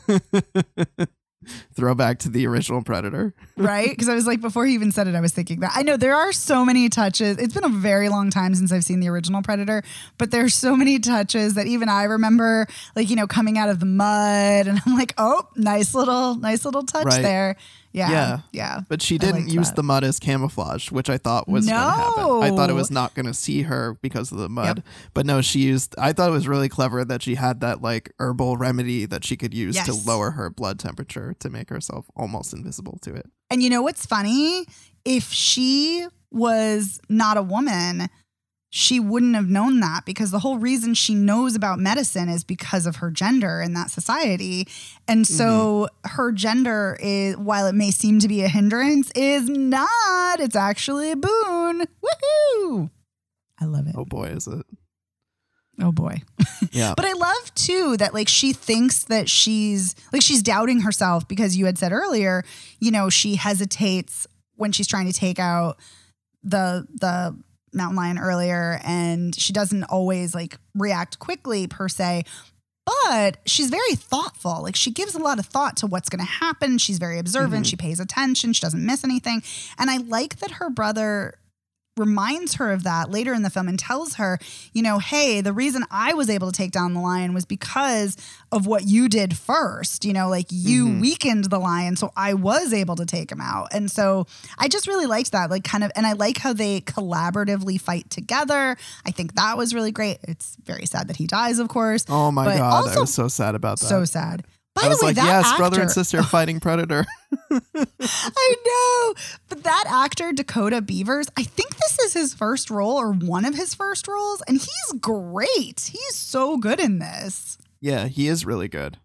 Speaker 2: Throwback to the original Predator.
Speaker 1: Right? Because I was like, before he even said it, I was thinking that. I know there are so many touches. It's been a very long time since I've seen the original Predator, but there's so many touches that even I remember, like, you know, coming out of the mud, and I'm like, oh, nice little, nice little touch
Speaker 2: Right.
Speaker 1: there. Yeah.
Speaker 2: Yeah.
Speaker 1: Yeah.
Speaker 2: But she
Speaker 1: I
Speaker 2: didn't
Speaker 1: liked
Speaker 2: use
Speaker 1: that.
Speaker 2: the mud as camouflage, which I thought was going to happen. I thought it
Speaker 1: No.
Speaker 2: was not going to see her because of the mud.
Speaker 1: Yep.
Speaker 2: But no, she used, I thought it was really clever that she had that like herbal remedy that she could use to
Speaker 1: Yes.
Speaker 2: lower her blood temperature to make herself almost invisible to it.
Speaker 1: And you know what's funny? If she was not a woman, she wouldn't have known that, because the whole reason she knows about medicine is because of her gender in that society. And so her gender is, while it may seem to be a hindrance, is not. It's actually a boon. Woohoo! I love it.
Speaker 2: Oh boy, is it.
Speaker 1: Oh boy.
Speaker 2: Yeah.
Speaker 1: But I love too that like she thinks that she's like she's doubting herself, because you had said earlier, you know, she hesitates when she's trying to take out the the mountain lion earlier, and she doesn't always like react quickly per se. But she's very thoughtful. Like she gives a lot of thought to what's going to happen. She's very observant.
Speaker 2: Mhm.
Speaker 1: She pays attention. She doesn't miss anything. And I like that her brother reminds her of that later in the film and tells her, you know, hey, the reason I was able to take down the lion was because of what you did first. You know, like you
Speaker 2: Mhm.
Speaker 1: weakened the lion, so I was able to take him out. And so I just really liked that, like kind of, and I like how they collaboratively fight together. I think that was really great. It's very sad that he dies, of course.
Speaker 2: Oh my
Speaker 1: But
Speaker 2: God. I
Speaker 1: also
Speaker 2: was so sad about that.
Speaker 1: So sad. By
Speaker 2: I was
Speaker 1: the way,
Speaker 2: like,
Speaker 1: that
Speaker 2: yes,
Speaker 1: actor,
Speaker 2: brother and sister fighting Predator.
Speaker 1: I know. But that actor, Dakota Beavers, I think this is his first role or one of his first roles. And he's great. He's so good in this.
Speaker 2: Yeah, he is really good.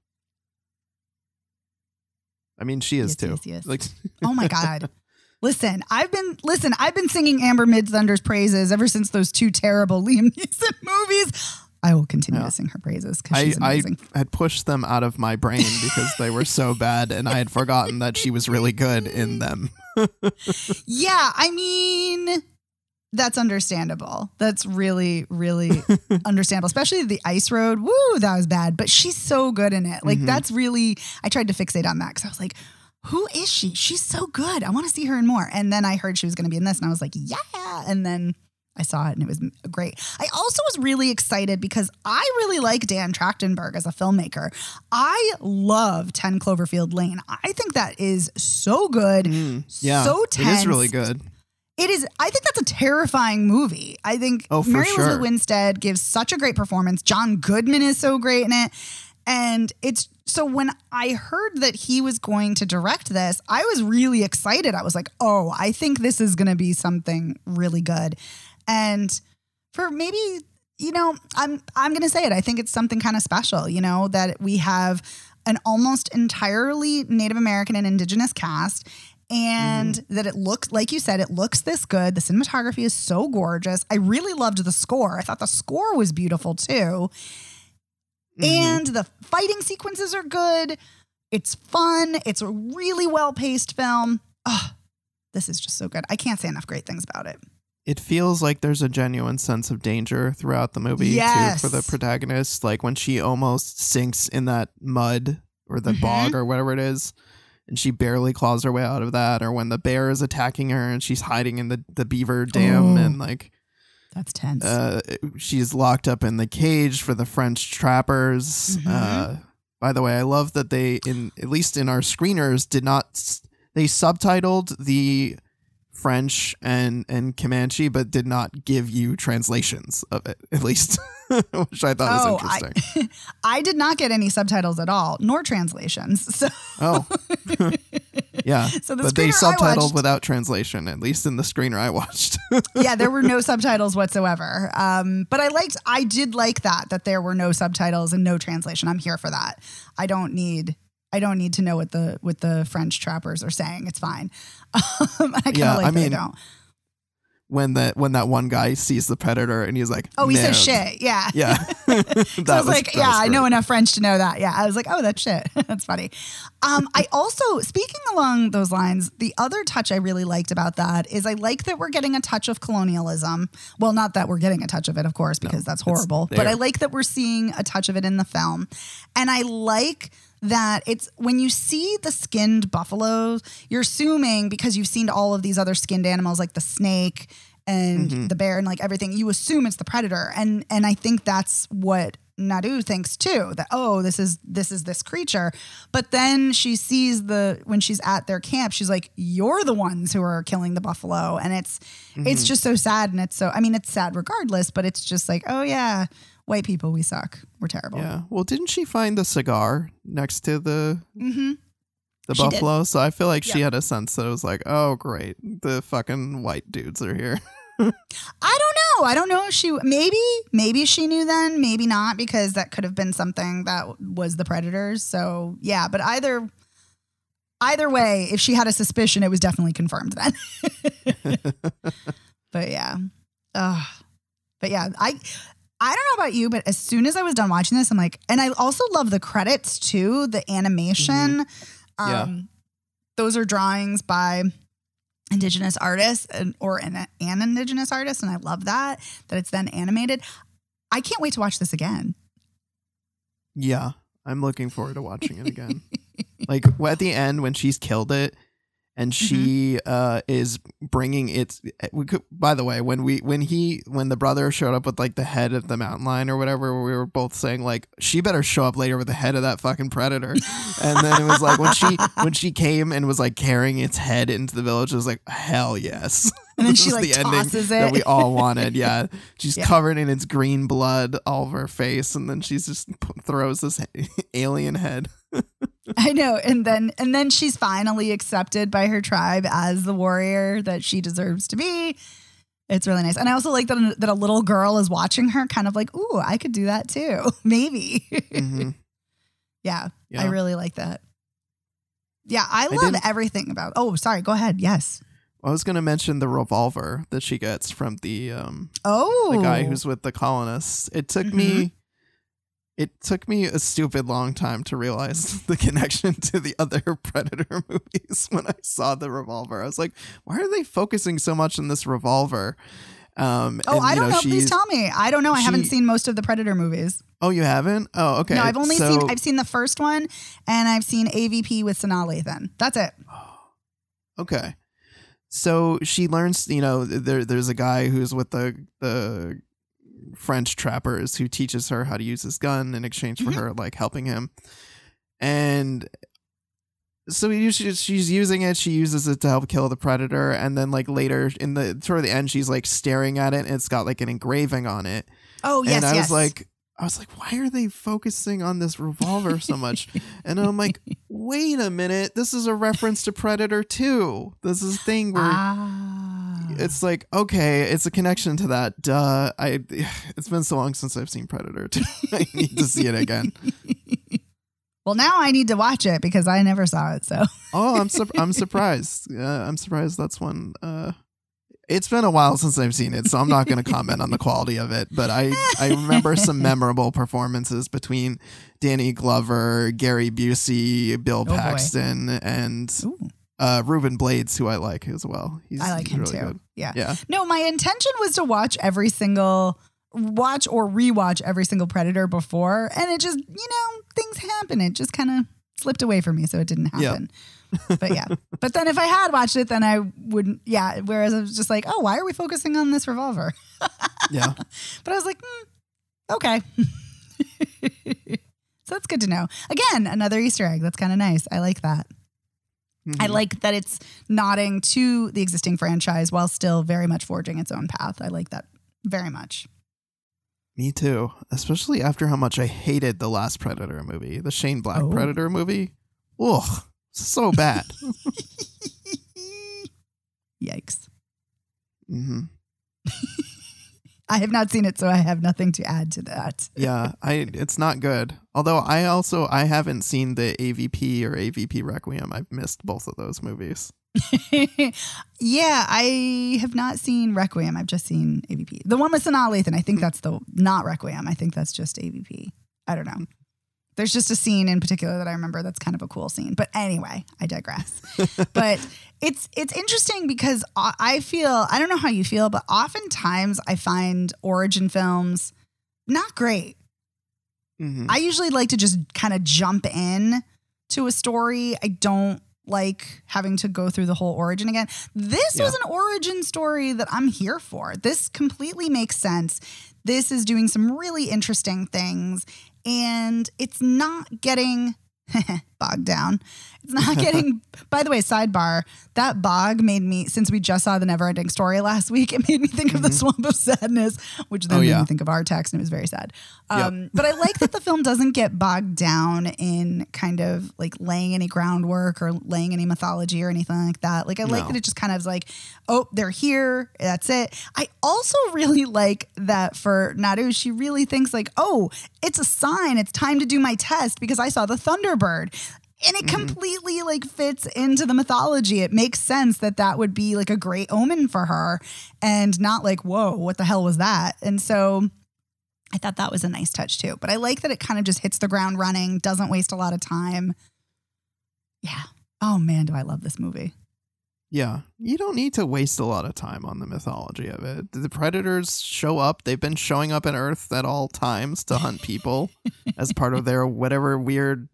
Speaker 2: I mean, she is
Speaker 1: Yes,
Speaker 2: too.
Speaker 1: yes, yes.
Speaker 2: Like,
Speaker 1: Oh my God. Listen, I've been listen, I've been singing Amber Midthunder's praises ever since those two terrible Liam Neeson movies. I will continue
Speaker 2: Yeah.
Speaker 1: to sing her praises because
Speaker 2: I,
Speaker 1: she's
Speaker 2: I
Speaker 1: amazing.
Speaker 2: had pushed them out of my brain because they were so bad, and I had forgotten that she was really good in them.
Speaker 1: Yeah, I mean, that's understandable. That's really, really understandable, especially the ice road. Woo, that was bad. But she's so good in it. Like,
Speaker 2: Mhm.
Speaker 1: that's really, I tried to fixate on that because I was like, who is she? She's so good. I want to see her in more. And then I heard she was going to be in this, and I was like, yeah. And then I saw it, and it was great. I also was really excited because I really like Dan Trachtenberg as a filmmaker. I love ten Cloverfield Lane. I think that is so good,
Speaker 2: Mm, yeah,
Speaker 1: so
Speaker 2: it
Speaker 1: tense.
Speaker 2: is really good.
Speaker 1: It is. I think that's a terrifying movie. I think
Speaker 2: Oh, for
Speaker 1: Mary
Speaker 2: sure.
Speaker 1: Elizabeth Winstead gives such a great performance. John Goodman is so great in it. And it's so when I heard that he was going to direct this, I was really excited. I was like, oh, I think this is going to be something really good. And for maybe, you know, I'm I'm going to say it. I think it's something kind of special, you know, that we have an almost entirely Native American and Indigenous cast, and
Speaker 2: Mm-hmm.
Speaker 1: that it looks, like you said, it looks this good. The cinematography is so gorgeous. I really loved the score. I thought the score was beautiful too.
Speaker 2: Mhm.
Speaker 1: And the fighting sequences are good. It's fun. It's a really well-paced film. Oh, this is just so good. I can't say enough great things about it.
Speaker 2: It feels like there's a genuine sense of danger throughout the movie
Speaker 1: Yes.
Speaker 2: too for the protagonist. Like when she almost sinks in that mud or the
Speaker 1: Mhm.
Speaker 2: bog or whatever it is, and she barely claws her way out of that, or when the bear is attacking her and she's hiding in the, the beaver dam,
Speaker 1: Oh.
Speaker 2: and like
Speaker 1: That's tense.
Speaker 2: uh, she's locked up in the cage for the French trappers.
Speaker 1: Mhm.
Speaker 2: Uh, by the way, I love that they, in at least in our screeners, did not s- they subtitled the French and and Comanche, but did not give you translations of it, at least, which I thought
Speaker 1: Oh,
Speaker 2: was interesting.
Speaker 1: I, I did not get any subtitles at all, nor translations. So,
Speaker 2: Oh, yeah.
Speaker 1: so the
Speaker 2: But they
Speaker 1: screener I
Speaker 2: subtitled
Speaker 1: watched,
Speaker 2: without translation, at least in the screener I watched.
Speaker 1: yeah, there were no subtitles whatsoever. Um, but I liked, I did like that, that there were no subtitles and no translation. I'm here for that. I don't need, I don't need to know what the what the French trappers are saying. It's fine. Um, I kind of
Speaker 2: Yeah,
Speaker 1: like
Speaker 2: I
Speaker 1: that I
Speaker 2: mean,
Speaker 1: don't.
Speaker 2: when that when that one guy sees the predator and he's like,
Speaker 1: oh, he
Speaker 2: "Nerd."
Speaker 1: says shit. Yeah.
Speaker 2: Yeah. that
Speaker 1: So I was,
Speaker 2: was
Speaker 1: like,
Speaker 2: that
Speaker 1: yeah,
Speaker 2: was
Speaker 1: I
Speaker 2: great.
Speaker 1: know enough French to know that. Yeah. I was like, oh, that's shit. That's funny. Um, I also, speaking along those lines, the other touch I really liked about that is I like that we're getting a touch of colonialism. Well, not that we're getting a touch of it, of course, because
Speaker 2: No,
Speaker 1: that's horrible.
Speaker 2: it's
Speaker 1: But
Speaker 2: there.
Speaker 1: I like that we're seeing a touch of it in the film. And I like that it's when you see the skinned buffaloes, you're assuming because you've seen all of these other skinned animals like the snake and
Speaker 2: Mhm.
Speaker 1: the bear and like everything, you assume it's the predator. And and I think that's what Naru thinks too, that, oh, this is this is this creature. But then she sees the when she's at their camp, she's like, you're the ones who are killing the buffalo. And it's it's
Speaker 2: Mhm.
Speaker 1: just so sad. And it's so I mean, it's sad regardless, but it's just like, oh yeah, white people, we suck. We're terrible.
Speaker 2: Yeah. Well, didn't she find the cigar next to the
Speaker 1: Mm-hmm.
Speaker 2: the
Speaker 1: She did.
Speaker 2: buffalo? So I feel like she
Speaker 1: Yep.
Speaker 2: had a sense that it was like, oh, great, the fucking white dudes are here.
Speaker 1: I don't know. I don't know if she maybe maybe she knew then, maybe not, because that could have been something that was the predators. So yeah, but either either way, if she had a suspicion, it was definitely confirmed then. But yeah, Ugh. But yeah, I I don't know about you, but as soon as I was done watching this, I'm like, and I also love the credits too, the animation.
Speaker 2: Yeah.
Speaker 1: Um, those are drawings by Indigenous artists and, or an, an Indigenous artist. And I love that, that it's then animated. I can't wait to watch this again.
Speaker 2: Yeah, I'm looking forward to watching it again. Like at the end when she's killed it and she
Speaker 1: Mm-hmm.
Speaker 2: uh, is bringing it. We could, by the way, when we when he when the brother showed up with like the head of the mountain lion or whatever, we were both saying like, she better show up later with the head of that fucking predator. And then it was like when she when she came and was like carrying its head into the village, it was like, hell yes.
Speaker 1: And then
Speaker 2: This
Speaker 1: she
Speaker 2: is
Speaker 1: like
Speaker 2: the ending
Speaker 1: tosses
Speaker 2: that
Speaker 1: it.
Speaker 2: we all wanted. Yeah, she's
Speaker 1: Yeah.
Speaker 2: covered in its green blood all over her face, and then she's just p- throws this alien head.
Speaker 1: I know. And then and then she's finally accepted by her tribe as the warrior that she deserves to be. It's really nice. And I also like that, that a little girl is watching her kind of like, ooh, I could do that too. Maybe.
Speaker 2: Mhm.
Speaker 1: Yeah,
Speaker 2: Yeah.
Speaker 1: I really like that. Yeah, I
Speaker 2: I
Speaker 1: love
Speaker 2: didn't-
Speaker 1: everything about. Oh, sorry. Go ahead. Yes.
Speaker 2: I was going to mention the revolver that she gets from the um
Speaker 1: Oh,
Speaker 2: the guy who's with the colonists. It took me it took me a stupid long time to realize the connection to the other Predator movies when I saw the revolver. I was like, why are they focusing so much on this revolver? Um
Speaker 1: Oh,
Speaker 2: and,
Speaker 1: I
Speaker 2: you
Speaker 1: don't know. Please
Speaker 2: she's-
Speaker 1: tell me. I don't know. I haven't
Speaker 2: she-
Speaker 1: seen most of the Predator movies.
Speaker 2: Oh, you haven't? Oh, okay.
Speaker 1: No, I've only
Speaker 2: So-
Speaker 1: seen. I've seen the first one, and I've seen A V P with Sanaa Lathan. That's it.
Speaker 2: Okay. So she learns, you know, there there's a guy who's with the the French trappers who teaches her how to use his gun in exchange for
Speaker 1: Mhm.
Speaker 2: her like helping him. And so he- she's she's using it, she uses it to help kill the predator, and then like later in the toward the end she's like staring at it and it's got like an engraving on it.
Speaker 1: Oh yes,
Speaker 2: and I
Speaker 1: yes.
Speaker 2: was like I was like, why are they focusing on this revolver so much? And I'm like, wait a minute, this is a reference to Predator two. This is a thing where
Speaker 1: ah.
Speaker 2: it's like, okay, it's a connection to that. Duh. I it's been so long since I've seen Predator two. I need to see it again.
Speaker 1: Well, now I need to watch it because I never saw it. So
Speaker 2: Oh, I'm sur- I'm surprised. Uh, I'm surprised that's one. Uh, it's been a while since I've seen it, so I'm not going to comment on the quality of it. But I I remember some memorable performances between Danny Glover, Gary Busey, Bill
Speaker 1: boy.
Speaker 2: Paxton, and
Speaker 1: Ooh,
Speaker 2: uh, Ruben Blades, who I like as well. He's,
Speaker 1: I like
Speaker 2: he's
Speaker 1: him
Speaker 2: really
Speaker 1: too.
Speaker 2: good.
Speaker 1: Yeah.
Speaker 2: Yeah.
Speaker 1: No, my intention was to watch every single watch or rewatch every single Predator before, and it just, you know, things happen. It just kind of slipped away from me, so it didn't
Speaker 2: Yeah.
Speaker 1: happen. But yeah. But then if I had watched it, then I wouldn't. Yeah. Whereas I was just like, oh, why are we focusing on this revolver?
Speaker 2: Yeah.
Speaker 1: But I was like, hmm, okay. So that's good to know. Again, another Easter egg. That's kind of nice. I like that. I
Speaker 2: Mhm.
Speaker 1: like that it's nodding to the existing franchise while still very much forging its own path. I like that very much.
Speaker 2: Me too. Especially after how much I hated the last Predator movie, the Shane Black
Speaker 1: Oh.
Speaker 2: Predator movie. Ugh, so bad.
Speaker 1: Yikes.
Speaker 2: hmm
Speaker 1: I have not seen it, so I have nothing to add to that.
Speaker 2: Yeah, I it's not good. Although I also I haven't seen the A V P or A V P Requiem. I've missed both of those movies.
Speaker 1: Yeah, I have not seen Requiem. I've just seen A V P. The one with Sanaa Lathan, I think that's the not Requiem. I think that's just A V P. I don't know. There's just a scene in particular that I remember that's kind of a cool scene. But anyway, I digress. But it's it's interesting because I feel, I don't know how you feel, but oftentimes I find origin films not great. Mm-hmm. I usually like to just kind of jump in to a story. I don't like having to go through the whole origin again. This yeah. was an origin story that I'm here for. This completely makes sense. This is doing some really interesting things, and it's not getting bogged down. It's not getting, by the way, sidebar, that bog made me, since we just saw The Neverending Story last week, it made me think mm-hmm. of The Swamp of Sadness, which then oh, yeah. made me think of our text, and it was very sad. Um, yep. But I like that the film doesn't get bogged down in kind of like laying any groundwork or laying any mythology or anything like that. Like I no. like that it just kind of is like, oh, they're here. That's it. I also really like that for Naru, she really thinks like, oh, it's a sign. It's time to do my test because I saw the Thunderbird. And it mm-hmm. completely like fits into the mythology. It makes sense that that would be like a great omen for her and not like, whoa, what the hell was that? And so I thought that was a nice touch too. But I like that it kind of just hits the ground running, doesn't waste a lot of time. Yeah. Oh man, do I love this movie.
Speaker 2: Yeah. You don't need to waste a lot of time on the mythology of it. The predators show up. They've been showing up on Earth at all times to hunt people as part of their whatever weird...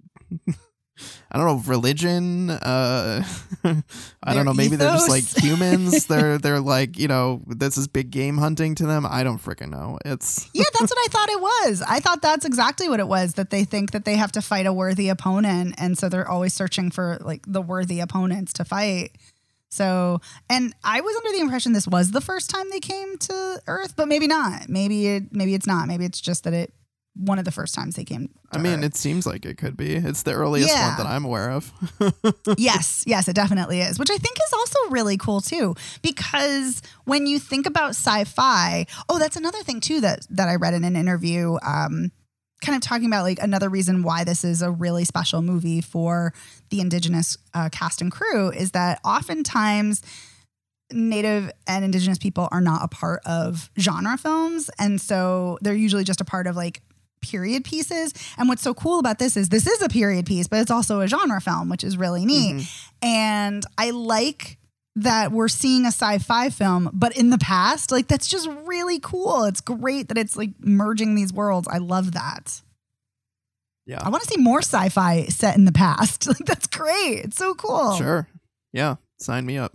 Speaker 2: I don't know, religion. Uh, I don't know. Maybe ethos. They're just like humans. they're they're like, you know, this is big game hunting to them. I don't freaking know. It's
Speaker 1: yeah, that's what I thought it was. I thought that's exactly what it was. That they think that they have to fight a worthy opponent, and so they're always searching for like the worthy opponents to fight. So, and I was under the impression this was the first time they came to Earth, but maybe not. Maybe it maybe it's not. Maybe it's just that it. One of the first times they came to
Speaker 2: I mean,
Speaker 1: Earth.
Speaker 2: It seems like it could be. It's the earliest yeah. one that I'm aware of.
Speaker 1: yes, yes, it definitely is, which I think is also really cool too, because when you think about sci-fi, oh, that's another thing too that, that I read in an interview, um, kind of talking about like another reason why this is a really special movie for the Indigenous uh, cast and crew is that oftentimes Native and Indigenous people are not a part of genre films. And so they're usually just a part of like period pieces. And what's so cool about this is this is a period piece, but it's also a genre film, which is really neat. Mm-hmm. And I like that we're seeing a sci-fi film, but in the past, like that's just really cool. It's great that it's like merging these worlds. I love that.
Speaker 2: Yeah.
Speaker 1: I want to see more sci-fi set in the past. Like that's great. It's so cool.
Speaker 2: Sure. Yeah. Sign me up.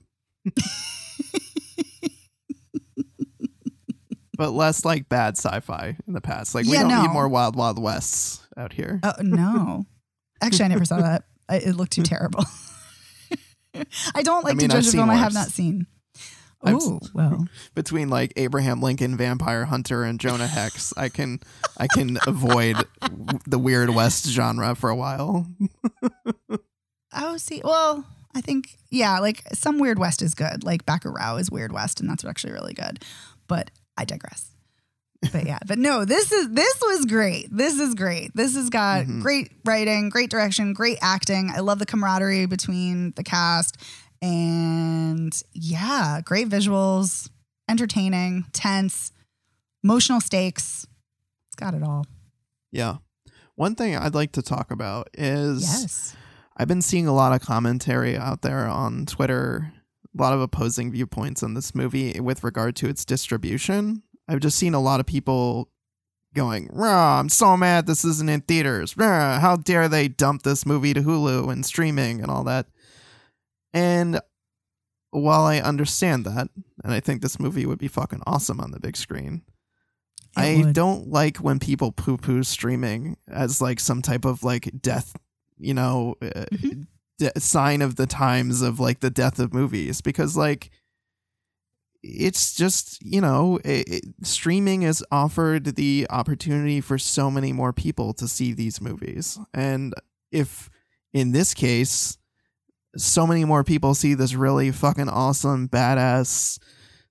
Speaker 2: But less like bad sci-fi in the past. Like we yeah, don't no. need more Wild Wild Wests out here.
Speaker 1: Oh no, actually, I never saw that. I, it looked too terrible. I don't like I mean, to judge a film worse. I have not seen. Oh well,
Speaker 2: between like Abraham Lincoln Vampire Hunter and Jonah Hex, I can I can avoid the Weird West genre for a while.
Speaker 1: Oh, see, well. I think, yeah, like some Weird West is good. Like Bacurau is Weird West, and that's actually really good. But I digress. But yeah, but no, this is this was great. This is great. This has got mm-hmm. great writing, great direction, great acting. I love the camaraderie between the cast. And yeah, great visuals, entertaining, tense, emotional stakes. It's got it all.
Speaker 2: Yeah. One thing I'd like to talk about is...
Speaker 1: Yes.
Speaker 2: I've been seeing a lot of commentary out there on Twitter, a lot of opposing viewpoints on this movie with regard to its distribution. I've just seen a lot of people going, "Rah, I'm so mad this isn't in theaters. Rah, how dare they dump this movie to Hulu and streaming and all that." And while I understand that, and I think this movie would be fucking awesome on the big screen, it I would. don't like when people poo-poo streaming as like some type of like death you know, mm-hmm. d- sign of the times of like the death of movies, because like it's just, you know, it, it, streaming has offered the opportunity for so many more people to see these movies. And if in this case, so many more people see this really fucking awesome, badass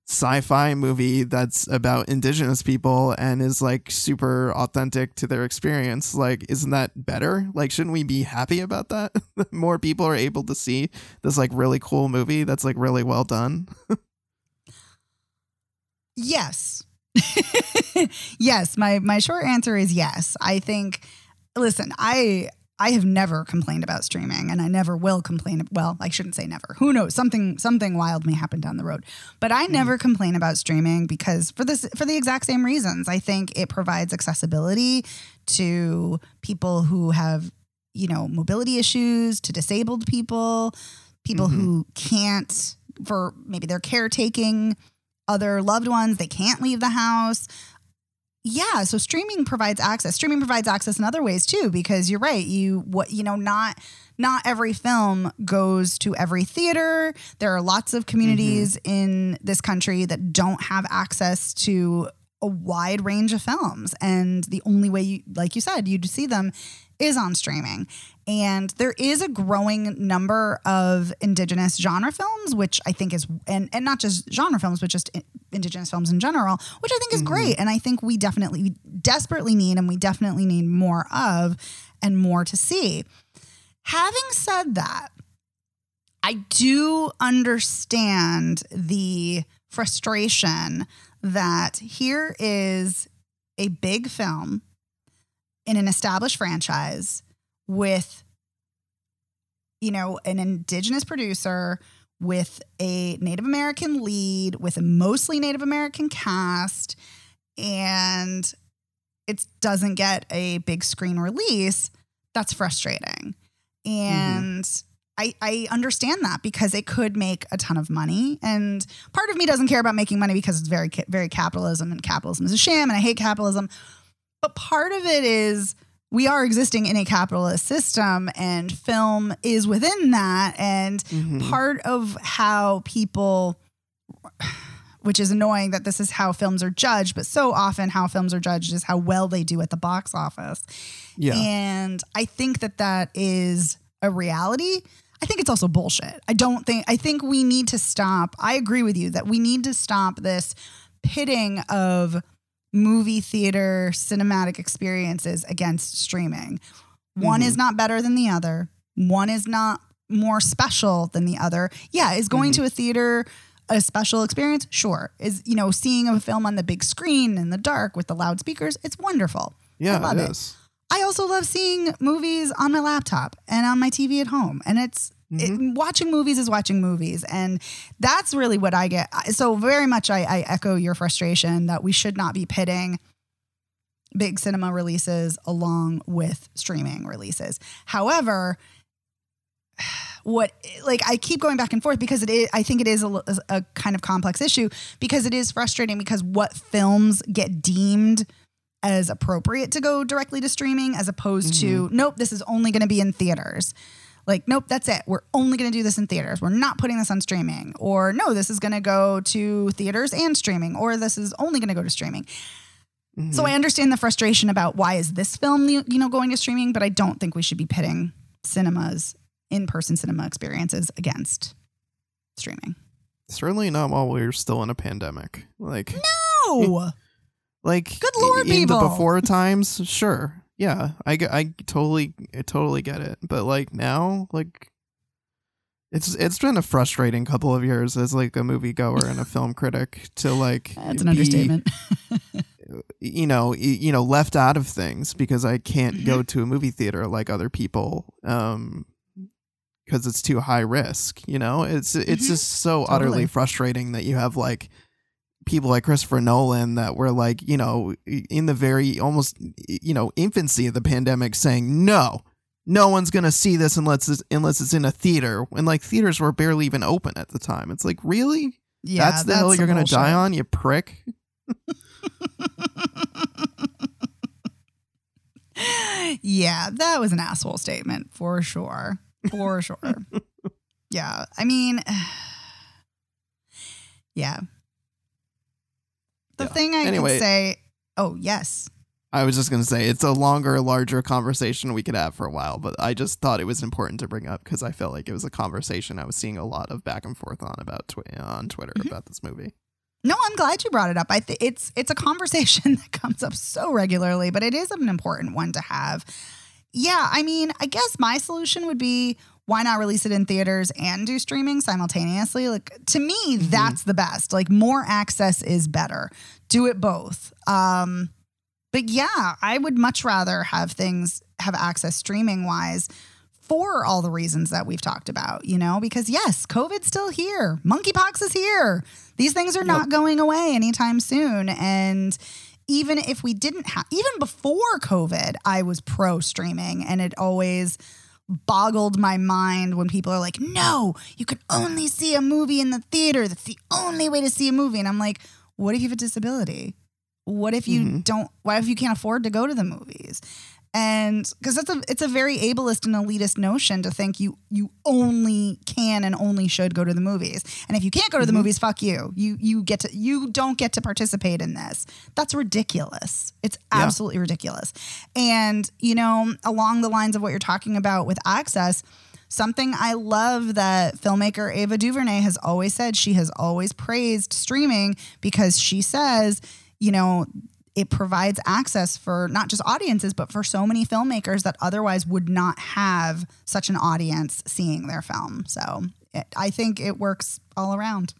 Speaker 2: sci-fi movie that's about indigenous people and is like super authentic to their experience. Like, isn't that better? Like, shouldn't we be happy about that? More people are able to see this like really cool movie that's like really well done.
Speaker 1: Yes. Yes, my my short answer is yes. I think, listen, I I have never complained about streaming, and I never will complain. Well, I shouldn't say never. Who knows? Something something wild may happen down the road. But I mm. never complain about streaming because for this for the exact same reasons. I think it provides accessibility to people who have, you know, mobility issues, to disabled people, people mm-hmm. who can't, for maybe they're caretaking other loved ones, they can't leave the house. Yeah, so streaming provides access. Streaming provides access in other ways too, because you're right. You what you know, not not every film goes to every theater. There are lots of communities mm-hmm. in this country that don't have access to a wide range of films, and the only way you, like you said, you'd see them is on streaming. And there is a growing number of indigenous genre films, which I think is, and, and not just genre films, but just indigenous films in general, which I think is mm-hmm. great. And I think we definitely, we desperately need, and we definitely need more of and more to see. Having said that, I do understand the frustration that here is a big film in an established franchise with, you know, an indigenous producer, with a Native American lead, with a mostly Native American cast, and it doesn't get a big screen release. That's frustrating. And mm-hmm. I, I understand that because it could make a ton of money. And part of me doesn't care about making money because it's very, very capitalism, and capitalism is a sham, and I hate capitalism. But part of it is we are existing in a capitalist system, and film is within that. And mm-hmm. part of how people, which is annoying that this is how films are judged, but so often how films are judged is how well they do at the box office. Yeah. And I think that that is a reality. I think it's also bullshit. I don't think, I think we need to stop. I agree with you that we need to stop this pitting of movie theater cinematic experiences against streaming. One mm-hmm. is not better than the other. One is not more special than the other. Yeah, is going mm-hmm. to a theater a special experience? Sure. Is, you know, seeing a film on the big screen in the dark with the loudspeakers, it's wonderful.
Speaker 2: Yeah,
Speaker 1: I love
Speaker 2: it
Speaker 1: it.
Speaker 2: is.
Speaker 1: I also love seeing movies on my laptop and on my T V at home. And it's mm-hmm. it, watching movies is watching movies. And that's really what I get. So very much I, I echo your frustration that we should not be pitting big cinema releases along with streaming releases. However, what, like, I keep going back and forth because it is, I think it is a, a kind of complex issue, because it is frustrating because what films get deemed as appropriate to go directly to streaming as opposed mm-hmm. to, nope, this is only going to be in theaters. Like, nope, that's it. We're only going to do this in theaters. We're not putting this on streaming. Or no, this is going to go to theaters and streaming, or this is only going to go to streaming. Mm-hmm. So I understand the frustration about why is this film, you know, going to streaming, but I don't think we should be pitting cinemas, in-person cinema experiences against streaming.
Speaker 2: Certainly not while we're still in a pandemic. Like,
Speaker 1: no.
Speaker 2: Like,
Speaker 1: good Lord,
Speaker 2: in
Speaker 1: people.
Speaker 2: the before times, sure. Yeah, I, I totally I totally get it. But like now, like it's it's been a frustrating couple of years as like a moviegoer and a film critic to like
Speaker 1: That's an
Speaker 2: be,
Speaker 1: understatement.
Speaker 2: you know, you know, left out of things because I can't mm-hmm. go to a movie theater like other people um because it's too high risk, you know? It's it's mm-hmm. just so totally. utterly frustrating that you have like people like Christopher Nolan that were like, you know, in the very almost, you know, infancy of the pandemic saying, no, no one's going to see this unless it's, unless it's in a theater. And like theaters were barely even open at the time. It's like, really?
Speaker 1: Yeah,
Speaker 2: that's the
Speaker 1: that's
Speaker 2: hill you're going to die on, you prick?
Speaker 1: Yeah, that was an asshole statement for sure. For sure. Yeah. I mean, yeah. The yeah. thing I
Speaker 2: anyway,
Speaker 1: could say, oh, yes.
Speaker 2: I was just going to say it's a longer, larger conversation we could have for a while, but I just thought it was important to bring up because I felt like it was a conversation I was seeing a lot of back and forth on about tw- on Twitter mm-hmm. about this movie.
Speaker 1: No, I'm glad you brought it up. I think it's it's a conversation that comes up so regularly, but it is an important one to have. Yeah, I mean, I guess my solution would be, why not release it in theaters and do streaming simultaneously? Like, to me, mm-hmm. that's the best. Like, more access is better. Do it both. Um, but yeah, I would much rather have things have access streaming wise for all the reasons that we've talked about, you know, because yes, COVID's still here. Monkeypox is here. These things are yep. not going away anytime soon. And even if we didn't have, even before COVID, I was pro streaming, and it always boggled my mind when people are like, no, you can only see a movie in the theater. That's the only way to see a movie. And I'm like, what if you have a disability? What if you mm-hmm. don't, what if you can't afford to go to the movies? And because that's a, it's a very ableist and elitist notion to think you you only can and only should go to the movies. And if you can't go to the mm-hmm. movies, fuck you. You you get to you don't get to participate in this. That's ridiculous. It's absolutely yeah. ridiculous. And, you know, along the lines of what you're talking about with access, something I love that filmmaker Ava DuVernay has always said, she has always praised streaming because she says, you know, it provides access for not just audiences, but for so many filmmakers that otherwise would not have such an audience seeing their film. So it, I think it works all around.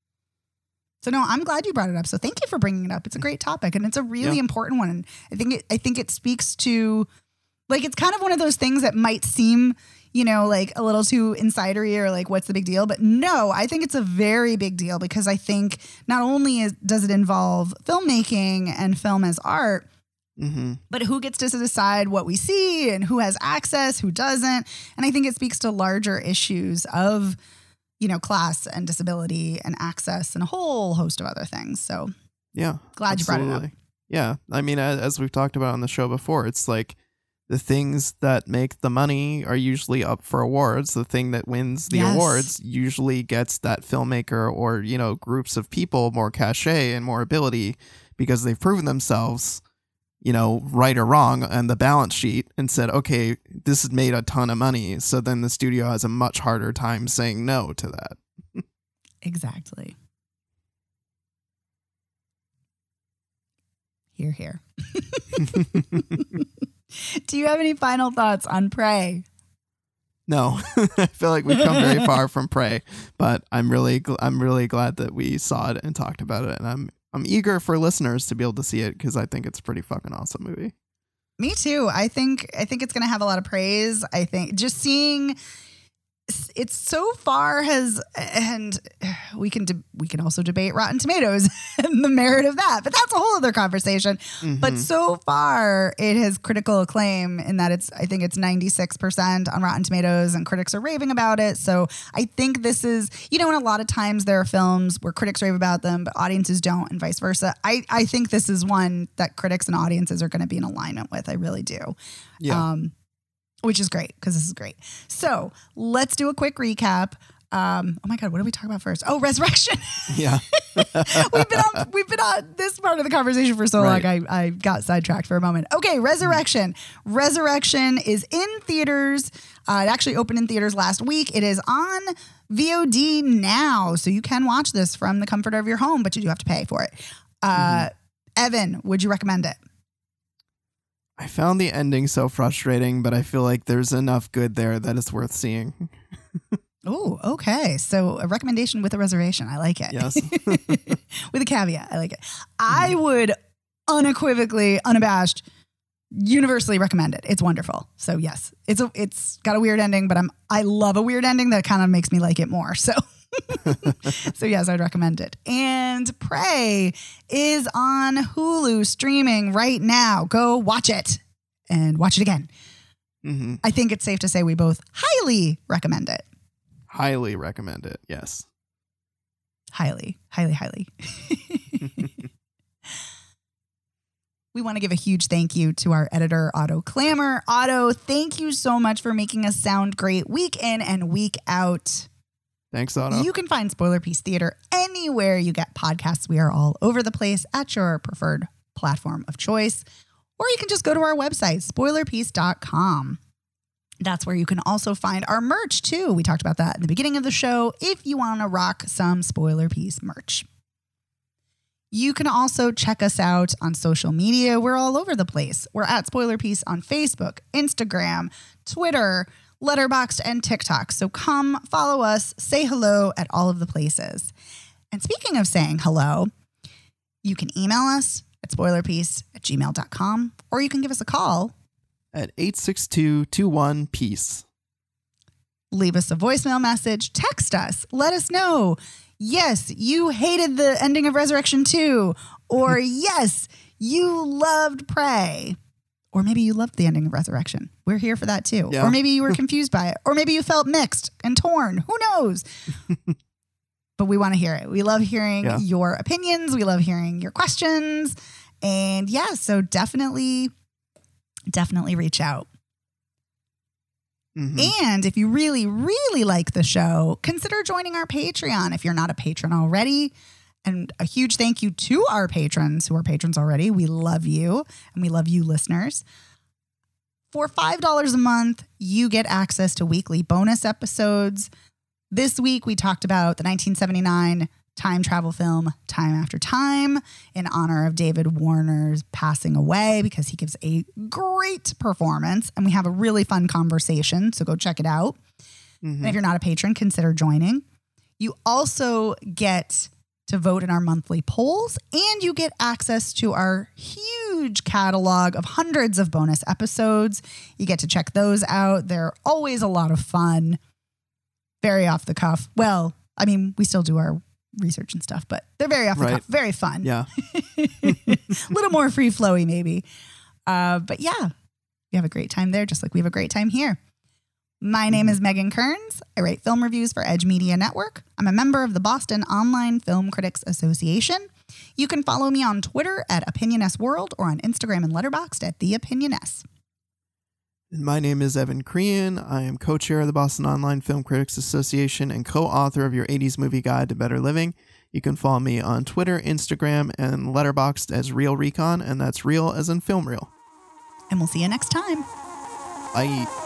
Speaker 1: So no, I'm glad you brought it up. So thank you for bringing it up. It's a great topic, and it's a really yeah. important one. And I think it, I think it speaks to, like, it's kind of one of those things that might seem, you know, like a little too insidery or like, what's the big deal? But no, I think it's a very big deal, because I think not only is, does it involve filmmaking and film as art, mm-hmm. but who gets to decide what we see and who has access, who doesn't. And I think it speaks to larger issues of, you know, class and disability and access and a whole host of other things. So
Speaker 2: yeah,
Speaker 1: glad absolutely. you brought it up.
Speaker 2: Yeah. I mean, as we've talked about on the show before, it's like, the things that make the money are usually up for awards. The thing that wins the yes. awards usually gets that filmmaker or, you know, groups of people more cachet and more ability because they've proven themselves, you know, right or wrong on the balance sheet and said, okay, this has made a ton of money. So then the studio has a much harder time saying no to that.
Speaker 1: Exactly. Hear, hear. Do you have any final thoughts on Prey?
Speaker 2: No, I feel like we've come very far from Prey, but I'm really, gl- I'm really glad that we saw it and talked about it, and I'm, I'm eager for listeners to be able to see it because I think it's a pretty fucking awesome movie.
Speaker 1: Me too. I think, I think it's going to have a lot of praise. I think just seeing. It's so far has, and we can de- we can also debate Rotten Tomatoes and the merit of that, but that's a whole other conversation. Mm-hmm. But so far, it has critical acclaim in that it's, I think it's ninety-six percent on Rotten Tomatoes, and critics are raving about it. So I think this is, you know, and a lot of times there are films where critics rave about them, but audiences don't, and vice versa. I, I think this is one that critics and audiences are going to be in alignment with. I really do.
Speaker 2: Yeah.
Speaker 1: Um, Which is great, because this is great. So let's do a quick recap. Um, oh my God, what did we talk about first? Oh, Resurrection.
Speaker 2: Yeah.
Speaker 1: we've been on we've been on this part of the conversation for so right. long. I, I got sidetracked for a moment. Okay, Resurrection. Mm-hmm. Resurrection is in theaters. Uh, it actually opened in theaters last week. It is on V O D now, so you can watch this from the comfort of your home, but you do have to pay for it. Uh, mm-hmm. Evan, would you recommend it?
Speaker 2: I found the ending so frustrating, but I feel like there's enough good there that it's worth seeing.
Speaker 1: Oh, okay. So a recommendation with a reservation. I like it.
Speaker 2: Yes.
Speaker 1: With a caveat. I like it. I would unequivocally, unabashed, universally recommend it. It's wonderful. So yes, it's a, it's got a weird ending, but I'm, I love a weird ending that kind of makes me like it more. So so yes, I'd recommend it. And Prey is on Hulu streaming right now. Go watch it and watch it again. Mm-hmm. I think it's safe to say we both highly recommend it.
Speaker 2: Highly recommend it. Yes.
Speaker 1: Highly, highly, highly. We want to give a huge thank you to our editor, Otto Clammer. Otto, thank you so much for making us sound great week in and week out.
Speaker 2: Thanks, Otto.
Speaker 1: You can find Spoiler Piece Theater anywhere you get podcasts. We are all over the place at your preferred platform of choice. Or you can just go to our website, spoiler piece dot com. That's where you can also find our merch, too. We talked about that in the beginning of the show if you want to rock some Spoiler Piece merch. You can also check us out on social media. We're all over the place. We're at Spoiler Piece on Facebook, Instagram, Twitter, Letterboxd, and TikTok. So come follow us, say hello at all of the places. And speaking of saying hello, you can email us at spoilerpiece at gmail dot com, or you can give us a call
Speaker 2: at eight six two, two one, PEACE.
Speaker 1: Leave us a voicemail message, text us, let us know. Yes, you hated the ending of Resurrection two, or yes, you loved Prey. Or maybe you loved the ending of Resurrection. We're here for that too.
Speaker 2: Yeah.
Speaker 1: Or maybe you were confused by it. Or maybe you felt mixed and torn. Who knows? But we want to hear it. We love hearing
Speaker 2: yeah.
Speaker 1: your opinions. We love hearing your questions. And yeah, so definitely, definitely reach out. Mm-hmm. And if you really, really like the show, consider joining our Patreon if you're not a patron already. And a huge thank you to our patrons who are patrons already. We love you, and we love you listeners. For five dollars a month, you get access to weekly bonus episodes. This week, we talked about the nineteen seventy-nine time travel film Time After Time in honor of David Warner's passing away, because he gives a great performance, and we have a really fun conversation. So go check it out. Mm-hmm. And if you're not a patron, consider joining. You also get to vote in our monthly polls, and you get access to our huge catalog of hundreds of bonus episodes. You get to check those out. They're always a lot of fun, very off the cuff. Well, I mean, we still do our research and stuff, but they're very off the
Speaker 2: right.
Speaker 1: cuff, very fun.
Speaker 2: Yeah.
Speaker 1: A little more free flowy maybe. Uh, but yeah, we have a great time there, just like we have a great time here. My name is Megan Kearns. I write film reviews for Edge Media Network. I'm a member of the Boston Online Film Critics Association. You can follow me on Twitter at Opinion S World or on Instagram and Letterboxd at The Opinion S.
Speaker 2: And my name is Evan Crean. I am co-chair of the Boston Online Film Critics Association and co-author of your eighties Movie Guide to Better Living. You can follow me on Twitter, Instagram, and Letterboxd as Real Recon, and that's real as in film reel.
Speaker 1: And we'll see you next time.
Speaker 2: Bye.